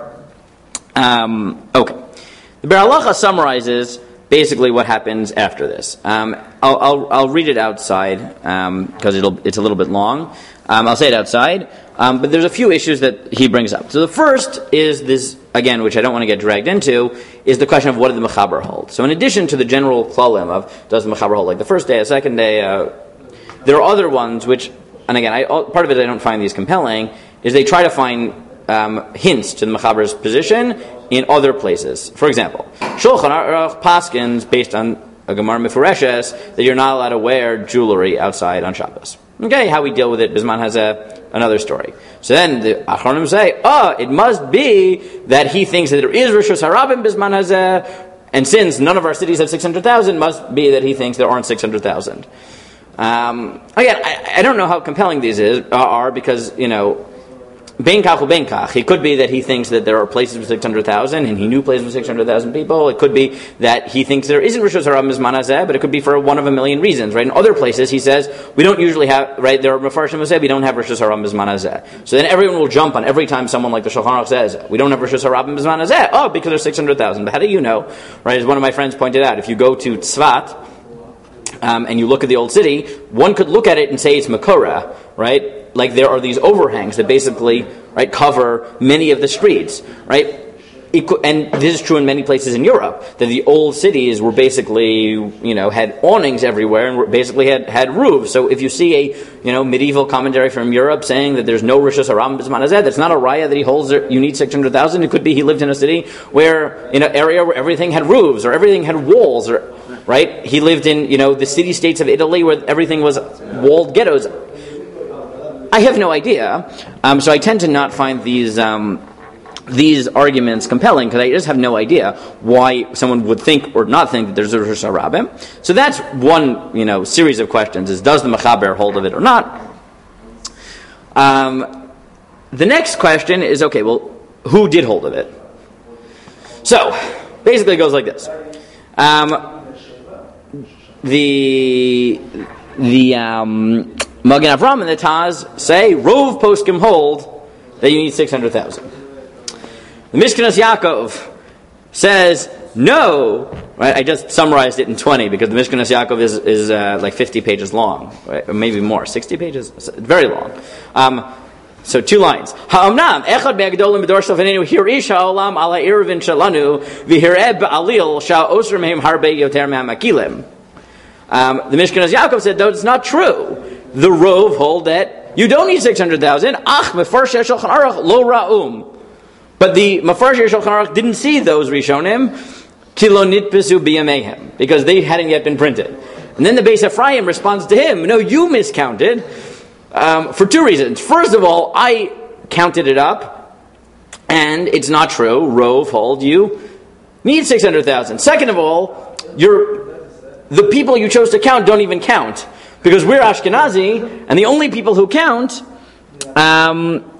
Okay. The Be'er Halacha summarizes basically what happens after this. I'll read it outside, because it's a little bit long. I'll say it outside. But there's a few issues that he brings up. So the first is this, again, which I don't want to get dragged into, is the question of what did the Mechaber hold. So in addition to the general klalim of does the Mechaber hold like the first day, the second day, there are other ones which, and again, part of it I don't find these compelling, is they try to find hints to the Mechaber's position in other places. For example, Shulchan Aruch paskins based on a Gemara Mefureshes that you're not allowed to wear jewelry outside on Shabbos. Okay, how we deal with it, Bisman has another story. So then the Achronim say, it must be that he thinks that there is Rishus Harabim Bisman Hazeh, and since none of our cities have 600,000, must be that he thinks there aren't 600,000. Again, I don't know how compelling these are because, Ben kach u ben kach. It could be that he thinks that there are places with 600,000, and he knew places with 600,000 people. It could be that he thinks there isn't Rishus Harabim Bisman Hazeh, but it could be for one of a million reasons, right? In other places, he says, we don't usually have, right, there are Mefarshim who say we don't have Rishus Harabim Bisman Hazeh. So then everyone will jump on every time someone like the Shulchan Aruch says, we don't have Rishus Harabim Bisman Hazeh. Because there's 600,000. But how do you know? Right, as one of my friends pointed out, if you go to Tzfat, and you look at the old city, one could look at it and say it's Makora, right? like there are these overhangs that basically, right, cover many of the streets, right? And this is true in many places in Europe, that the old cities were basically, had awnings everywhere and basically had roofs. So if you see a, medieval commentary from Europe saying that there's no Rishus Harambam B'zman Hazeh, that's not a raya that he holds that you need 600,000. It could be he lived in a city where, in an area where everything had roofs or everything had walls, or right? He lived in, the city-states of Italy where everything was walled ghettos. I have no idea. So I tend to not find these arguments compelling because I just have no idea why someone would think or not think that there's a Rishus Harabim. So that's one, series of questions: is does the Mechaber hold of it or not? The next question is, okay, well, who did hold of it? So basically, it goes like this: the Magen Avraham and the Taz say Rov Poskim hold that you need 600,000. The Mishkanas Yaakov says no. Right? I just summarized it in 20 because the Mishkanas Yaakov is like 50 pages long, right? Or maybe more, 60 pages, very long. So 2 lines. Ha'amnam echad be'agdolim b'dor shel hir ish ha'olam ala irvin shalanu v'hireb ba'alil sha'osr mehem harbe yoter me'amakilim. The Mishkanas Yaakov said, no, it's not true. The Rov hold that you don't need 600,000. Ach mefarshei Shulchan Aruch lo ra'um. But the Mefarshei Shulchan Aruch didn't see those Rishonim ki lo nitpesu biyamehem because they hadn't yet been printed. And then the Beis Ephraim responds to him, no, you miscounted for 2 reasons. First of all, I counted it up and it's not true. Rov hold you need 600,000. Second of all, the people you chose to count don't even count because we're Ashkenazi and the only people who count are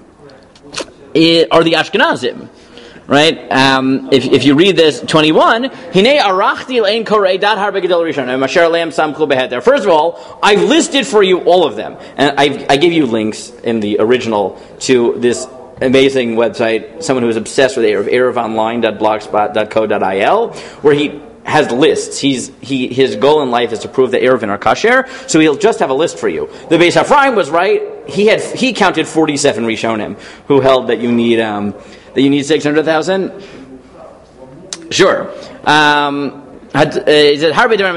the Ashkenazim, right? If you read this 21, Hinei arachti le'en korei dat harbe gedol rishonim asher le'em samchu beheter. First of all, I've listed for you all of them, and I gave you links in the original to this amazing website. Someone who is obsessed with Erev, erevonline.blogspot.co.il, where he has lists. His goal in life is to prove that Erevin are kasher, so he'll just have a list for you. The Beis Ephraim was right. He counted 47 Rishonim who held that you need 600,000. Sure. There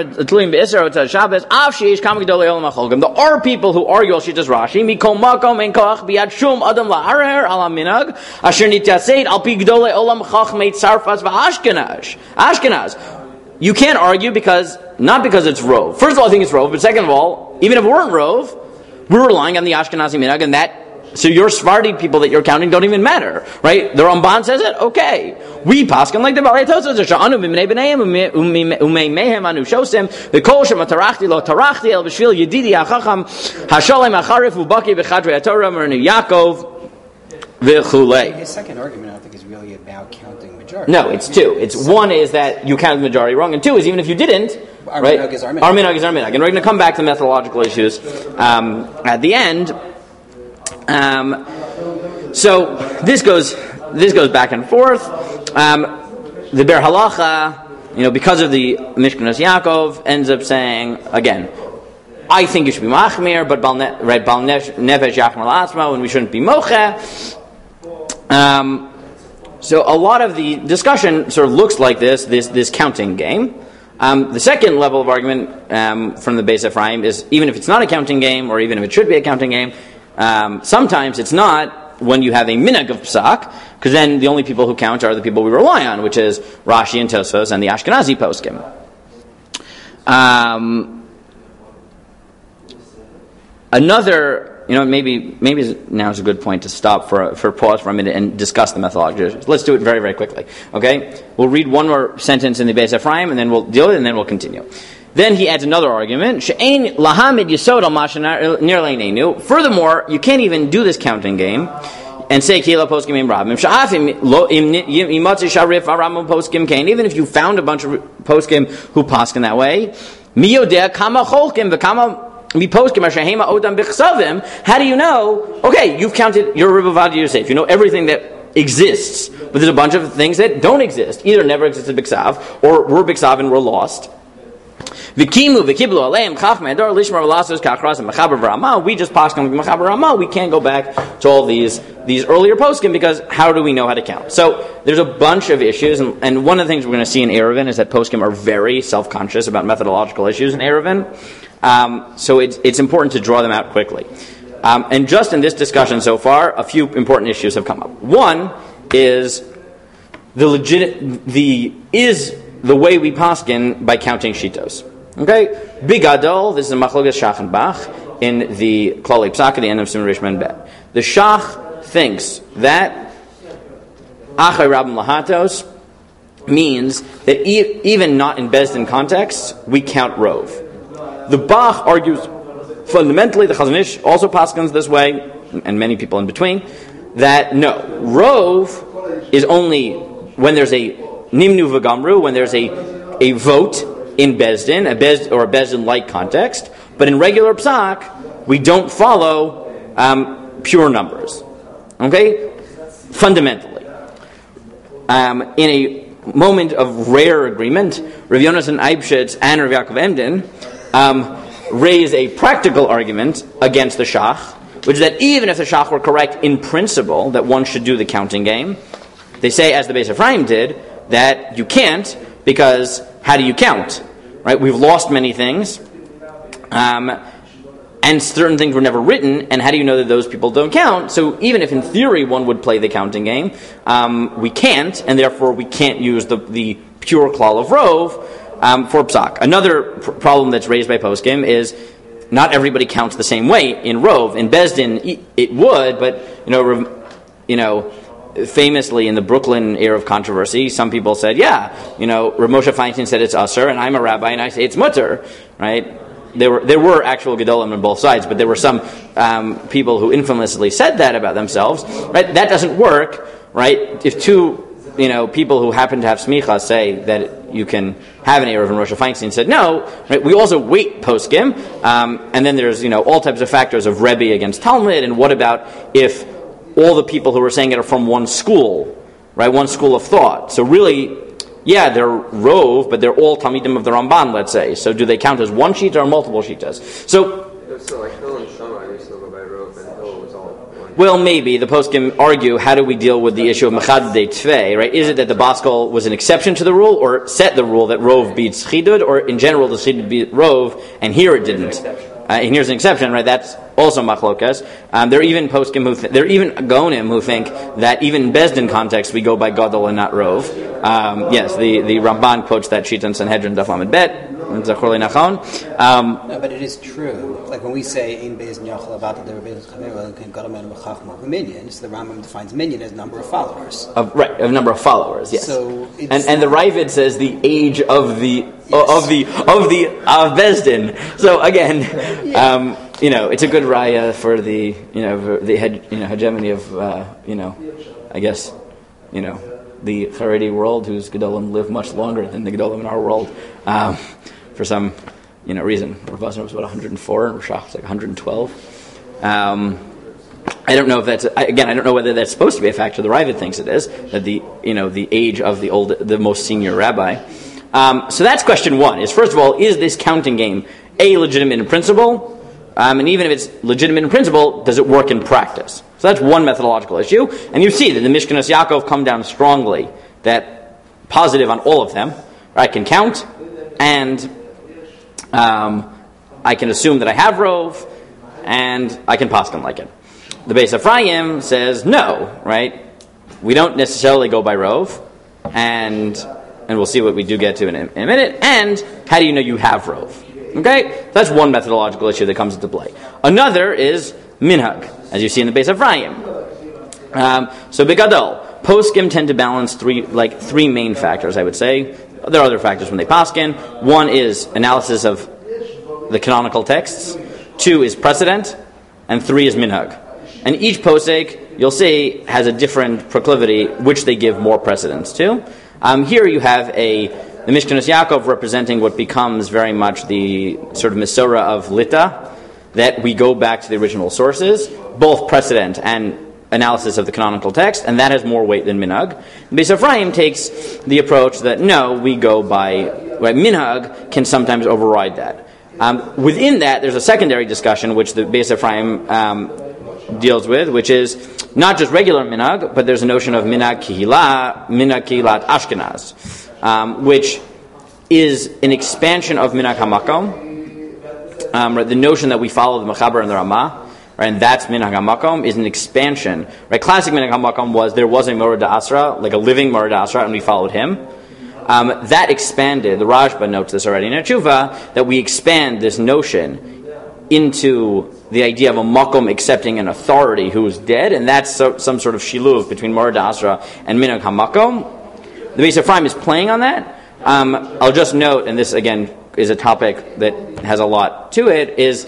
are people who argue al shitas Rashi mikol makom en koach biad shum adam la'arer ala minag asher nityaseid al pi gdolei olam chachmei tzarfas v'Ashkenaz. You can't argue not because it's Rov. First of all, I think it's Rov, but second of all, even if it weren't Rov, we're relying on the Ashkenazi minhag, and so your Sephardi people that you're counting don't even matter, right? The Ramban says it, okay. We paskin like the Balei Tosas, sha'anu b'mnei b'neihem umei mehem anu shosem v'kol shematarachti lo tarachti el b'shvil yedidi ha'chacham ha'sholem ha'charif u'baki v'chadrei ha'torah mernu Yaakov v'chulei. His second argument, I don't think, is really about counting majority. No, it's 2. It's 1 is that you counted the majority wrong, and 2 is even if you didn't, our right? minhag is our minhag. Our minhag is our minhag. And we're going to come back to methodological issues at the end. So this goes back and forth. The Ber Halacha, because of the Mishkanas Yaakov, ends up saying again, I think it should be machmir, but bal nefesh yachmir la'atzma, and we shouldn't be mocheh. So a lot of the discussion sort of looks like this counting game. The second level of argument from the Beis Ephraim is even if it's not a counting game, or even if it should be a counting game, sometimes it's not when you have a minhag of psak, because then the only people who count are the people we rely on, which is Rashi and Tosfos and the Ashkenazi poskim. Another, maybe now is a good point to stop for pause for a minute and discuss the methodology. Let's do it very, very quickly. Okay, we'll read one more sentence in the Beis Ephraim, and then we'll deal with it, and then we'll continue. Then he adds another argument. Furthermore, you can't even do this counting game and say Kila poskim im rabim. Even if you found a bunch of poskim who poskim that way, how do you know? Okay, you've counted your Rebbe Yosef. You know everything that exists, but there's a bunch of things that don't exist. Either never existed b'ksav, or were b'ksav and were lost. V'kimu v'kiblu aleim chachmei ador lishmar v'lasos kachras and mechaber v'ramah. We just paskin with mechaber v'ramah. We can't go back to all these earlier poskim because how do we know how to count? So there's a bunch of issues, and one of the things we're going to see in Eruvin is that poskim are very self-conscious about methodological issues in Eruvin. So it's important to draw them out quickly. And just in this discussion so far, a few important issues have come up. One is the way we paskin by counting shitos. Okay, Bigadol. This is a machlokas Shach and Bach in the Klali Psak at the end of Simon Rishman Bet. The Shach thinks that Achay Rabim Lahatos means that even not in Bezdin context, we count Rov. The Bach argues fundamentally, the Chazon Ish also paskins this way, and many people in between, that no, Rov is only when there's a Nimnu V'Gamru, when there's a vote in Bezdin, a Bezdin-like context, but in regular Psak, we don't follow pure numbers. Okay? Fundamentally. In a moment of rare agreement, Rav Yonasan Eibshitz and Rav Yaakov Emden raise a practical argument against the Shach, which is that even if the Shach were correct in principle that one should do the counting game, they say, as the Beis Ephraim did, that you can't, because how do you count? Right? We've lost many things, and certain things were never written, and how do you know that those people don't count? So even if in theory one would play the counting game, we can't, and therefore we can't use the pure klal of Rov for Psak. Another problem that's raised by poskim is not everybody counts the same way in Rov. In Bezdin, it would, but famously in the Brooklyn era of controversy, some people said, Rav Moshe Feinstein said it's usher, and I'm a rabbi, and I say it's mutter, right? There were actual gedolim on both sides, but there were some people who infamously said that about themselves, right? That doesn't work, right? If two people who happen to have smicha say that you can have an Erev, and Rosh Feinstein said no, right? We also wait poskim, and then there's all types of factors of Rebbe against Talmud, and what about if all the people who are saying it are from one school, right? One school of thought. So really, they're Rov, but they're all Talmidim of the Ramban, let's say. So do they count as one shita or multiple shitas? So like Hill and Shammai used to go by Rov, and Hill was all one. Well, maybe. The poskim argue, how do we deal with the issue of Mechadei Tvei, right? Is it that the Baskal was an exception to the rule, or set the rule that Rov beats Chidud, or in general the Chidud beat Rov, and here it didn't? And here's an exception, right? That's also machlokas. There are even poskim there are even gonim who think that even in Bezdin context we go by Gadol and not Rov. Yes, the Ramban quotes that Shita in Sanhedrin Daf Lamed Bet. Zachor Nachon. No, but it is true. Like when we say in Bezdin Yachal about the Rebbeinu Chaver and Gadol and Chachma minions, the Rambam defines minion as number of followers. Of number of followers. Yes. So and the Ravid says the age of the Bezdin. So again, it's a good raya for the hegemony of I guess the Haredi world, whose Gedolim live much longer than the Gedolim in our world, for some reason. Rav Vosner was about 104, and Rashach was like 112. I don't know if that's I don't know whether that's supposed to be a factor. The Ravid thinks it is, that the age of the most senior rabbi. So that's question one. Is first of all, is this counting game a legitimate in principle? And even if it's legitimate in principle, does it work in practice? So that's one methodological issue. And you see that the Mishkanos Yaakov come down strongly, that positive on all of them. I can count, and I can assume that I have Rov, and I can paskin like it. The Beis Ephraim says no, right? We don't necessarily go by Rov, and we'll see what we do get to in a minute. And how do you know you have Rov? Okay? That's one methodological issue that comes into play. Another is minhag, as you see in the Beis Ephraim. So Bigadol, poskim tend to balance three main factors, I would say. There are other factors when they paskin. One is analysis of the canonical texts. 2 is precedent. And 3 is minhag. And each posek, you'll see, has a different proclivity, which they give more precedence to. Here you have the Mishkanos Yaakov representing what becomes very much the sort of Mesorah of Lita, that we go back to the original sources, both precedent and analysis of the canonical text, and that has more weight than minhag. Beis Ephraim takes the approach that no, we go by right, minhag can sometimes override that. Within that, there's a secondary discussion which the Beis Ephraim deals with, which is not just regular minhag, but there's a notion of minhag kihilat Ashkenaz, which is an expansion of minhag hamakom. The notion that we follow the Mechaber and the Ramah, right, and that's minhag hamakom, is an expansion. Right, classic minhag hamakom was there was a Moreh D'Asra, like a living Moreh D'Asra, and we followed him. That expanded. The Rashba notes this already in Tshuva, that we expand this notion into the idea of a makom accepting an authority who is dead, and that's some sort of shiluv between Moreh D'Asra and minhag hamakom. The Beis Ephraim is playing on that. I'll just note, and this again is a topic that has a lot to it, is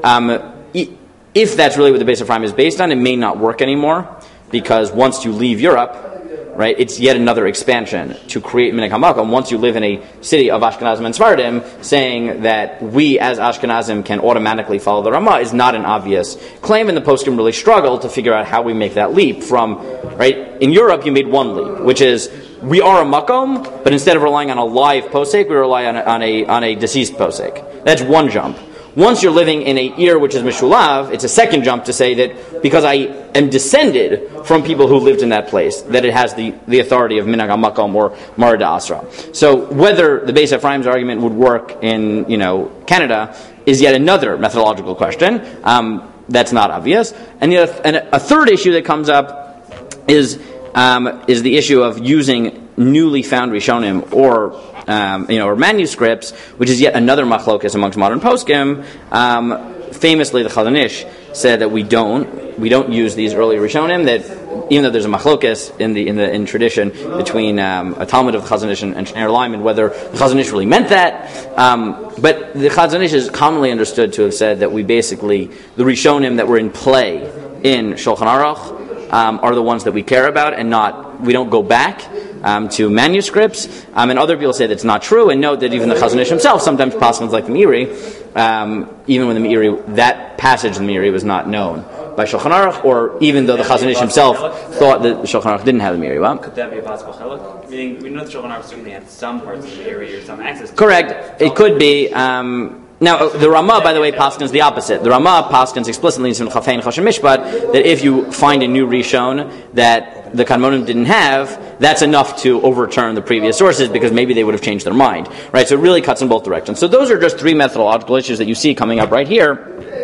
if that's really what the Beis Ephraim is based on, it may not work anymore, because once you leave Europe, right, it's yet another expansion to create minhag hamakom. Once you live in a city of Ashkenazim and Sephardim, saying that we as Ashkenazim can automatically follow the Ramah is not an obvious claim, and the poskim really struggle to figure out how we make that leap from, right, in Europe you made one leap, which is we are a makom, but instead of relying on a live posek, we rely on a deceased posek. That's one jump. Once you're living in a ear which is Mishulav, it's a second jump to say that because I am descended from people who lived in that place, that it has the authority of Minhag HaMakom or Moreh D'Asra. So whether the Beis Ephraim's argument would work in Canada is yet another methodological question. That's not obvious. And a third issue that comes up is the issue of using newly found Rishonim or manuscripts, which is yet another machlokas amongst modern poskim. Famously, the Chazon Ish said that we don't use these early Rishonim. That even though there's a machlokas in tradition between a Talmud of the Chazon Ish and Shneur Lyman, whether the Chazon Ish really meant that, but the Chazon Ish is commonly understood to have said that we basically the Rishonim that were in play in Shulchan Aruch are the ones that we care about, and we don't go back to manuscripts. And other people say that's not true, and note that even the Chazon Ish himself sometimes passes like the Meiri, even when the Meiri, that passage in the Meiri was not known by Shulchan Aruch, or even though the Chazon Ish himself thought that Shulchan Aruch didn't have the Meiri. Well, could that be a possible chiluk? Meaning, we know that Shulchan Aruch certainly had some parts of the Meiri or some access to correct. It could be. Now, the Ramah, by the way, paskins the opposite. The Ramah paskins explicitly in Chafei and Choshen Mishpat that if you find a new Rishon that the Kadmonim didn't have, that's enough to overturn the previous sources because maybe they would have changed their mind. Right? So it really cuts in both directions. So those are just three methodological issues that you see coming up right here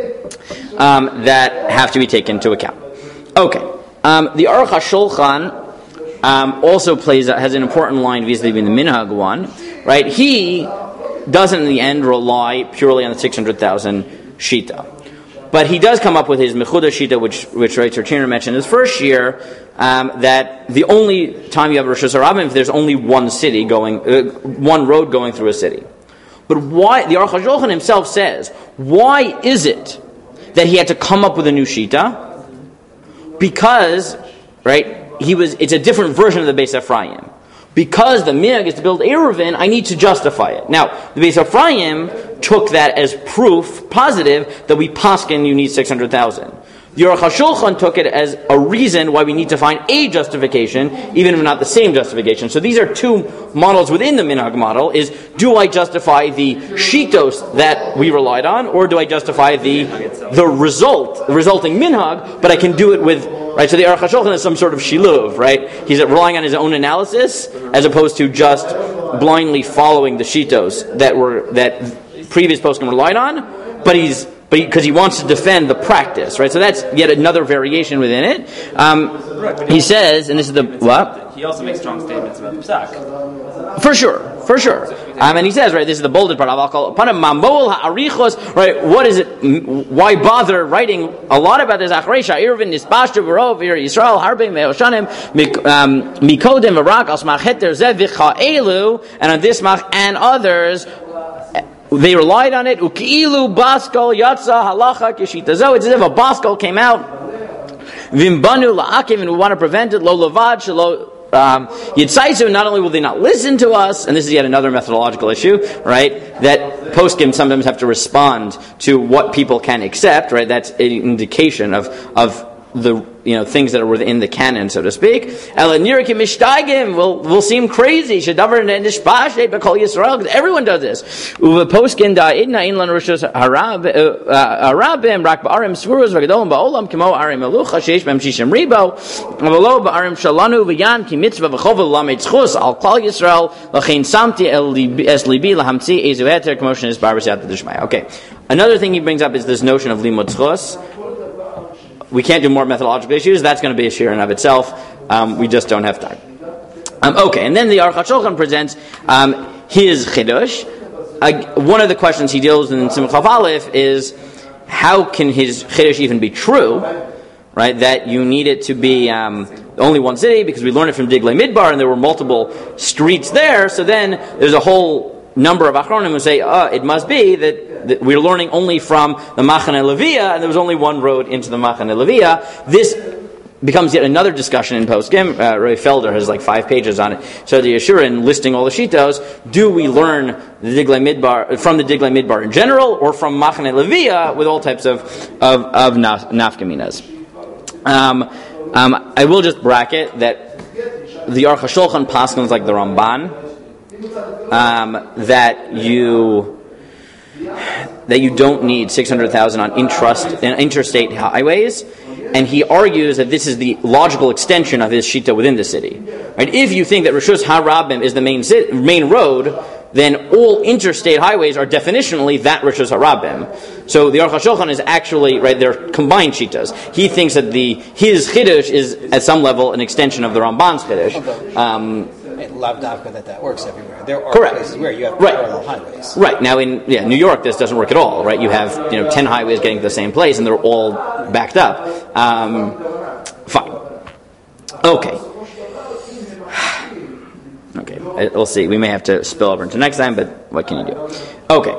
that have to be taken into account. Okay. The Aruch HaShulchan also has an important line vis-a-vis the Minhag one. Right? He doesn't in the end rely purely on the 600,000 Shita. But he does come up with his Mechuda Shita, which Reitzer Tziner mentioned in his first year, that the only time you have a Rosh Hashanah, if there's only one city one road going through a city. But why, the Aruch HaShulchan himself says, why is it that he had to come up with a new Shita? Because, right, it's a different version of the Beis Ephraim. Because the minhag is to build Eruvin, I need to justify it. Now, the Beis Ephraim took that as proof, positive, that we paskin you need 600,000. The Aruch HaShulchan took it as a reason why we need to find a justification, even if not the same justification. So these are two models within the minhag model, is do I justify the shitos that we relied on, or do I justify the resulting minhag, but I can do it with, right? So the Aruch HaShulchan is some sort of shiluv, right? He's relying on his own analysis, as opposed to just blindly following the shitos that previous poskim relied on, but because he wants to defend the practice, right? So that's yet another variation within it. He says, and this is the what? He also makes strong statements about Psak. For sure. And he says, right, this is the bolded part. Right, what is it? Why bother writing a lot about this? And on this mach and others, they relied on it. Uki'ilu baskol yatsa halacha kishitazo. It's as if a baskol came out. Vimbanu la'akiv, and we want to prevent it. Lo levad shelo yitzaisu. Not only will they not listen to us, and this is yet another methodological issue, right? That poskim sometimes have to respond to what people can accept, right? That's an indication of the things that are within the canon, so to speak. Will seem crazy. Everyone does this. Okay. Another thing he brings up is this notion of limud zchus. We can't do more methodological issues. That's going to be a shir in of itself. We just don't have time. Okay, and then the Aruch HaShulchan presents his chidush. One of the questions he deals with in Simon Chaf Aleph is how can his chidush even be true? Right, that you need it to be only one city because we learned it from Diglei Midbar and there were multiple streets there. So then there's a whole number of Achronim who say, it must be that we're learning only from the Machane Leviah, and there was only one road into the Machane Leviah. This becomes yet another discussion in Poskim. Roy Felder has like 5 pages on it. So the Yeshurin listing all the Shitos. Do we learn the Diglei Midbar from the Diglei Midbar in general, or from Machane Leviah with all types of nafkaminas? I will just bracket that the Aruch HaShulchan paskins like the Ramban. That you don't need 600,000 on interstate highways, and he argues that this is the logical extension of his shita within the city. Right? If you think that Rishus HaRabim is the main road, then all interstate highways are definitionally that Rishus HaRabim. So the Aruch HaShulchan is actually, right, they're combined shitas. He thinks that his chiddush is at some level an extension of the Ramban's chiddush. Lav davka that works everywhere. There are correct. places where you have parallel highways. Right. Now in New York this doesn't work at all, right? You have 10 highways getting to the same place and they're all backed up. Fine. Okay. Okay. We'll see. We may have to spill over into next time, but what can you do? Okay.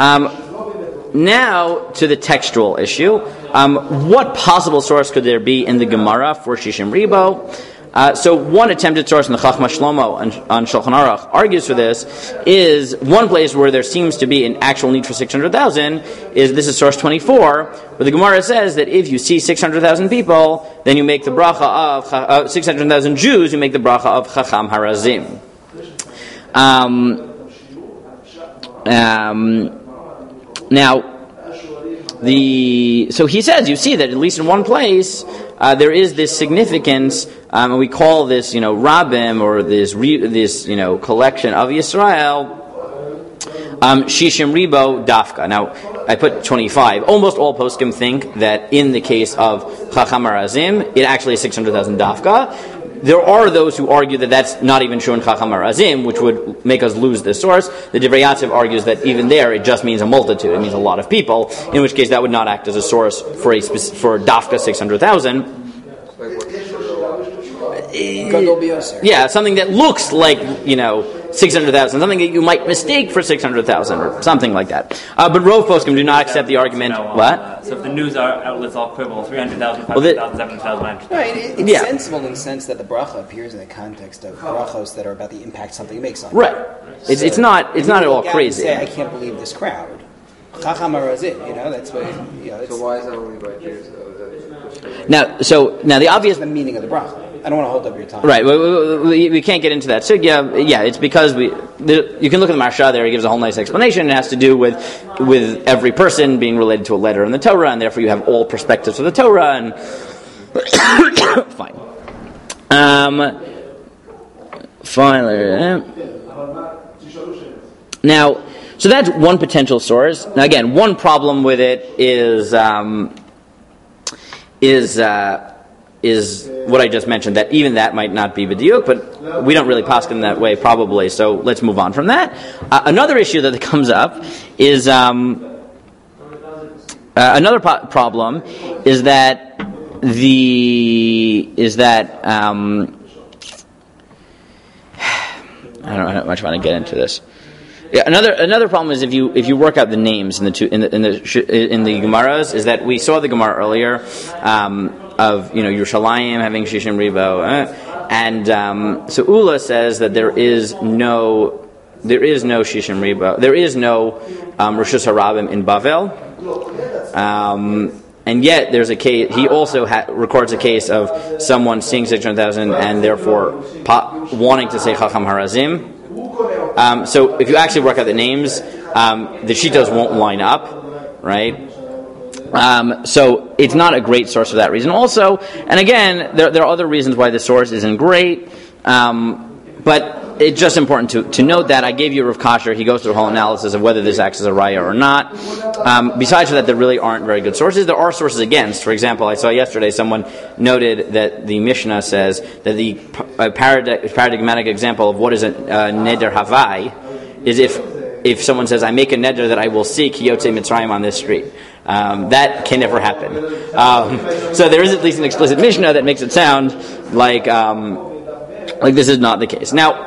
Now to the textual issue. What possible source could there be in the Gemara for Shishim Ribo? So one attempted source in the Chachma Shlomo on Shulchan Aruch argues for this is one place where there seems to be an actual need for 600,000 this is source 24, where the Gemara says that if you see 600,000 people, then you make the bracha of 600,000 Jews, you make the bracha of Chacham Harazim. Now, so he says, you see that at least in one place there is this significance, and we call this, Rabim, or this collection of Yisrael, Shishim Ribo Dafka. Now, I put 25. Almost all poskim think that in the case of Chacham Harazim, it actually is 600,000 Dafka. There are those who argue that that's not even true in Chacham Harazim, which would make us lose this source. The Divrei Yatziv argues that even there it just means a multitude, it means a lot of people, in which case that would not act as a source for Dafka 600,000. Yeah, something that looks like, 600,000, something that you might mistake for 600,000 or something like that. But Rov poskim do not accept the argument. What? So if the news outlets all quibble, 300,000, 500,000, 700,000. Right, it's sensible in the sense that the bracha appears in the context of brachos that are about the impact something makes on you. Right. It's not at all crazy. Say, I can't believe this crowd. Chacham Harazim, that's what. So why is that only by Jews though? Now the obvious the meaning of the bracha. I don't want to hold up your time. Right, we can't get into that. So yeah, it's because you can look at the Maharsha there. He gives a whole nice explanation. It has to do with every person being related to a letter in the Torah, and therefore you have all perspectives of the Torah. And fine. Finally, now, so that's one potential source. Now, again, one problem with it is what I just mentioned, that even that might not be b'diuk, but we don't really paskin that way probably, so let's move on from that. Another issue that comes up is another problem is that I don't know how much I want to get into this. Yeah, another problem is if you work out the names in the Gemaras, is that we saw the Gemara earlier of Yerushalayim having Shishim Ribo, and so Ula says that there is no Shishim Ribo, there is no Rishus Harabim in Bavel, and yet there's a case. He also records a case of someone seeing 600,000 and therefore wanting to say Chacham Harazim. So if you actually work out the names, the shitos won't line up, right? So it's not a great source for that reason. Also, and again, there are other reasons why the source isn't great, but it's just important to note that I gave you Rav Kasher. He goes through a whole analysis of whether this acts as a raya or not. Besides that, there really aren't very good sources. There are sources against. For example, I saw yesterday someone noted that the Mishnah says that the paradigmatic example of what is a neder havai is if someone says, I make a neder that I will see Kiyotze Mitzrayim on this street. That can never happen. So there is at least an explicit Mishnah that makes it sound like this is not the case. Now,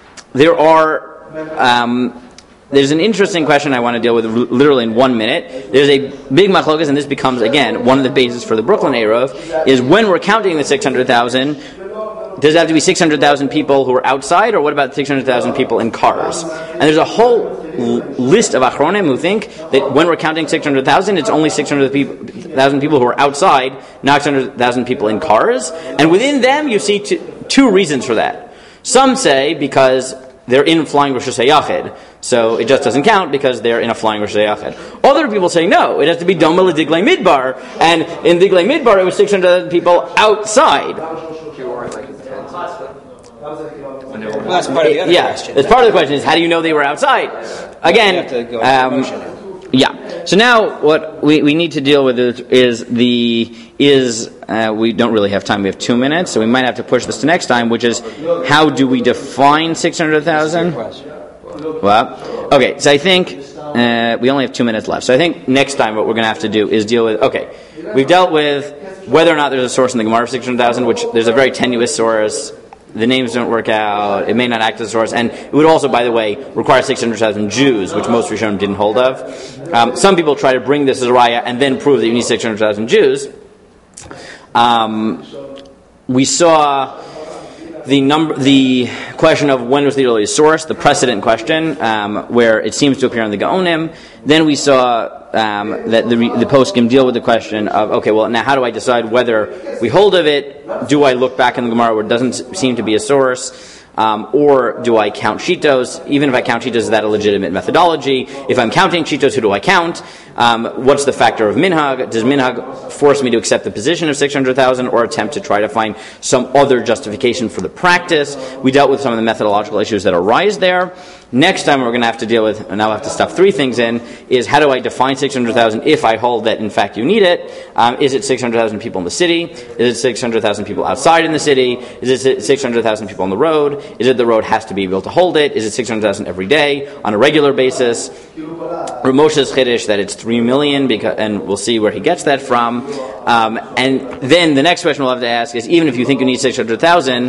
there's an interesting question I want to deal with literally in 1 minute. There's a big machlokas, and this becomes, again, one of the bases for the Brooklyn Eruv, is when we're counting the 600,000, does it have to be 600,000 people who are outside, or what about 600,000 people in cars? And there's a whole list of Achronim who think that when we're counting 600,000, it's only 600,000 people who are outside, not 600,000 people in cars. And within them, you see two reasons for that. Some say because they're in flying Rosh Hashanah, so it just doesn't count because they're in a flying Rosh Hashanah. Other people say no, it has to be Doma L'Diglei Midbar, and in Diglei Midbar it was 600,000 people outside. Well, that's part of the other question. That's part of the question is how do you know they were outside? Again, You have to go yeah. So now what we need to deal with is we don't really have time. We have 2 minutes, so we might have to push this to next time, which is how do we define 600,000? Well, okay, so I think we only have 2 minutes left. So I think next time what we're going to have to do is deal with, okay, we've dealt with whether or not there's a source in the Gemara of 600,000, which there's a very tenuous source. The names don't work out. It may not act as a source. And it would also, by the way, require 600,000 Jews, which most Rishonim didn't hold of. Some people try to bring this as a raya and then prove that you need 600,000 Jews. We saw the question of when was the earliest source, the precedent question, where it seems to appear on the Gaonim. Then we saw that the poskim deal with the question of, okay, well, now how do I decide whether we hold of it? Do I look back in the Gemara where it doesn't seem to be a source? Or do I count shitos? Even if I count shitos, is that a legitimate methodology? If I'm counting shitos, who do I count? What's the factor of minhag? Does minhag force me to accept the position of 600,000 or attempt to try to find some other justification for the practice? We dealt with some of the methodological issues that arise there. Next time we're going to have to deal with, and I'll have to stuff three things in, is how do I define 600,000 if I hold that in fact you need it? Is it 600,000 people in the city? Is it 600,000 people outside in the city? Is it 600,000 people on the road? Is it the road has to be able to hold it? Is it 600,000 every day on a regular basis? Ramosha's Chiddush that it's 3 million, and we'll see where he gets that from. And then the next question we'll have to ask is, even if you think you need 600,000,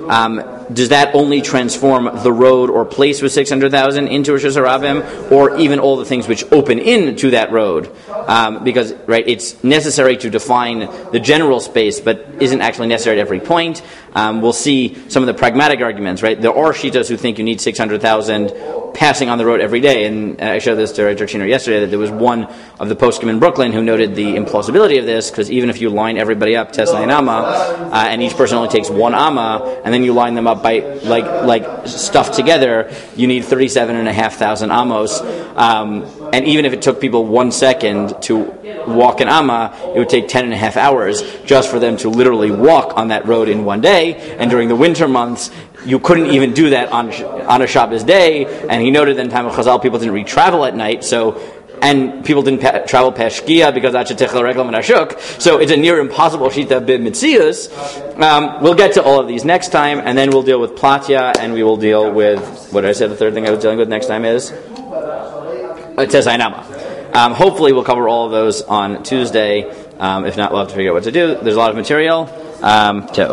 does that only transform the road or place with 600,000 into Rosh Hashanah, or even all the things which open into that road? Because it's necessary to define the general space, but isn't actually necessary at every point. We'll see some of the pragmatic arguments. Right, there are shitas who think you need 600,000 passing on the road every day, and I showed this to Richard Chino yesterday that there was one of the poskim in Brooklyn who noted the implausibility of this, because even if you line everybody up Tesla and Amma, and each person only takes one Amma, and then you line them up by like stuff together, you need 37,500 Amos, and even if it took people 1 second to walk an Amma, it would take 10.5 hours just for them to literally walk on that road in 1 day. And during the winter months, you couldn't even do that on a Shabbos day. And he noted that in time of Chazal, people didn't travel at night, and people didn't travel past Shkia because Achetechel Reglam and Ashuk. So it's a near impossible shita b'mitzius. We'll get to all of these next time, and then we'll deal with Platya, and we will deal with, what did I say the third thing I was dealing with next time is? Tezainama. Hopefully we'll cover all of those on Tuesday. If not, we'll have to figure out what to do. There's a lot of material.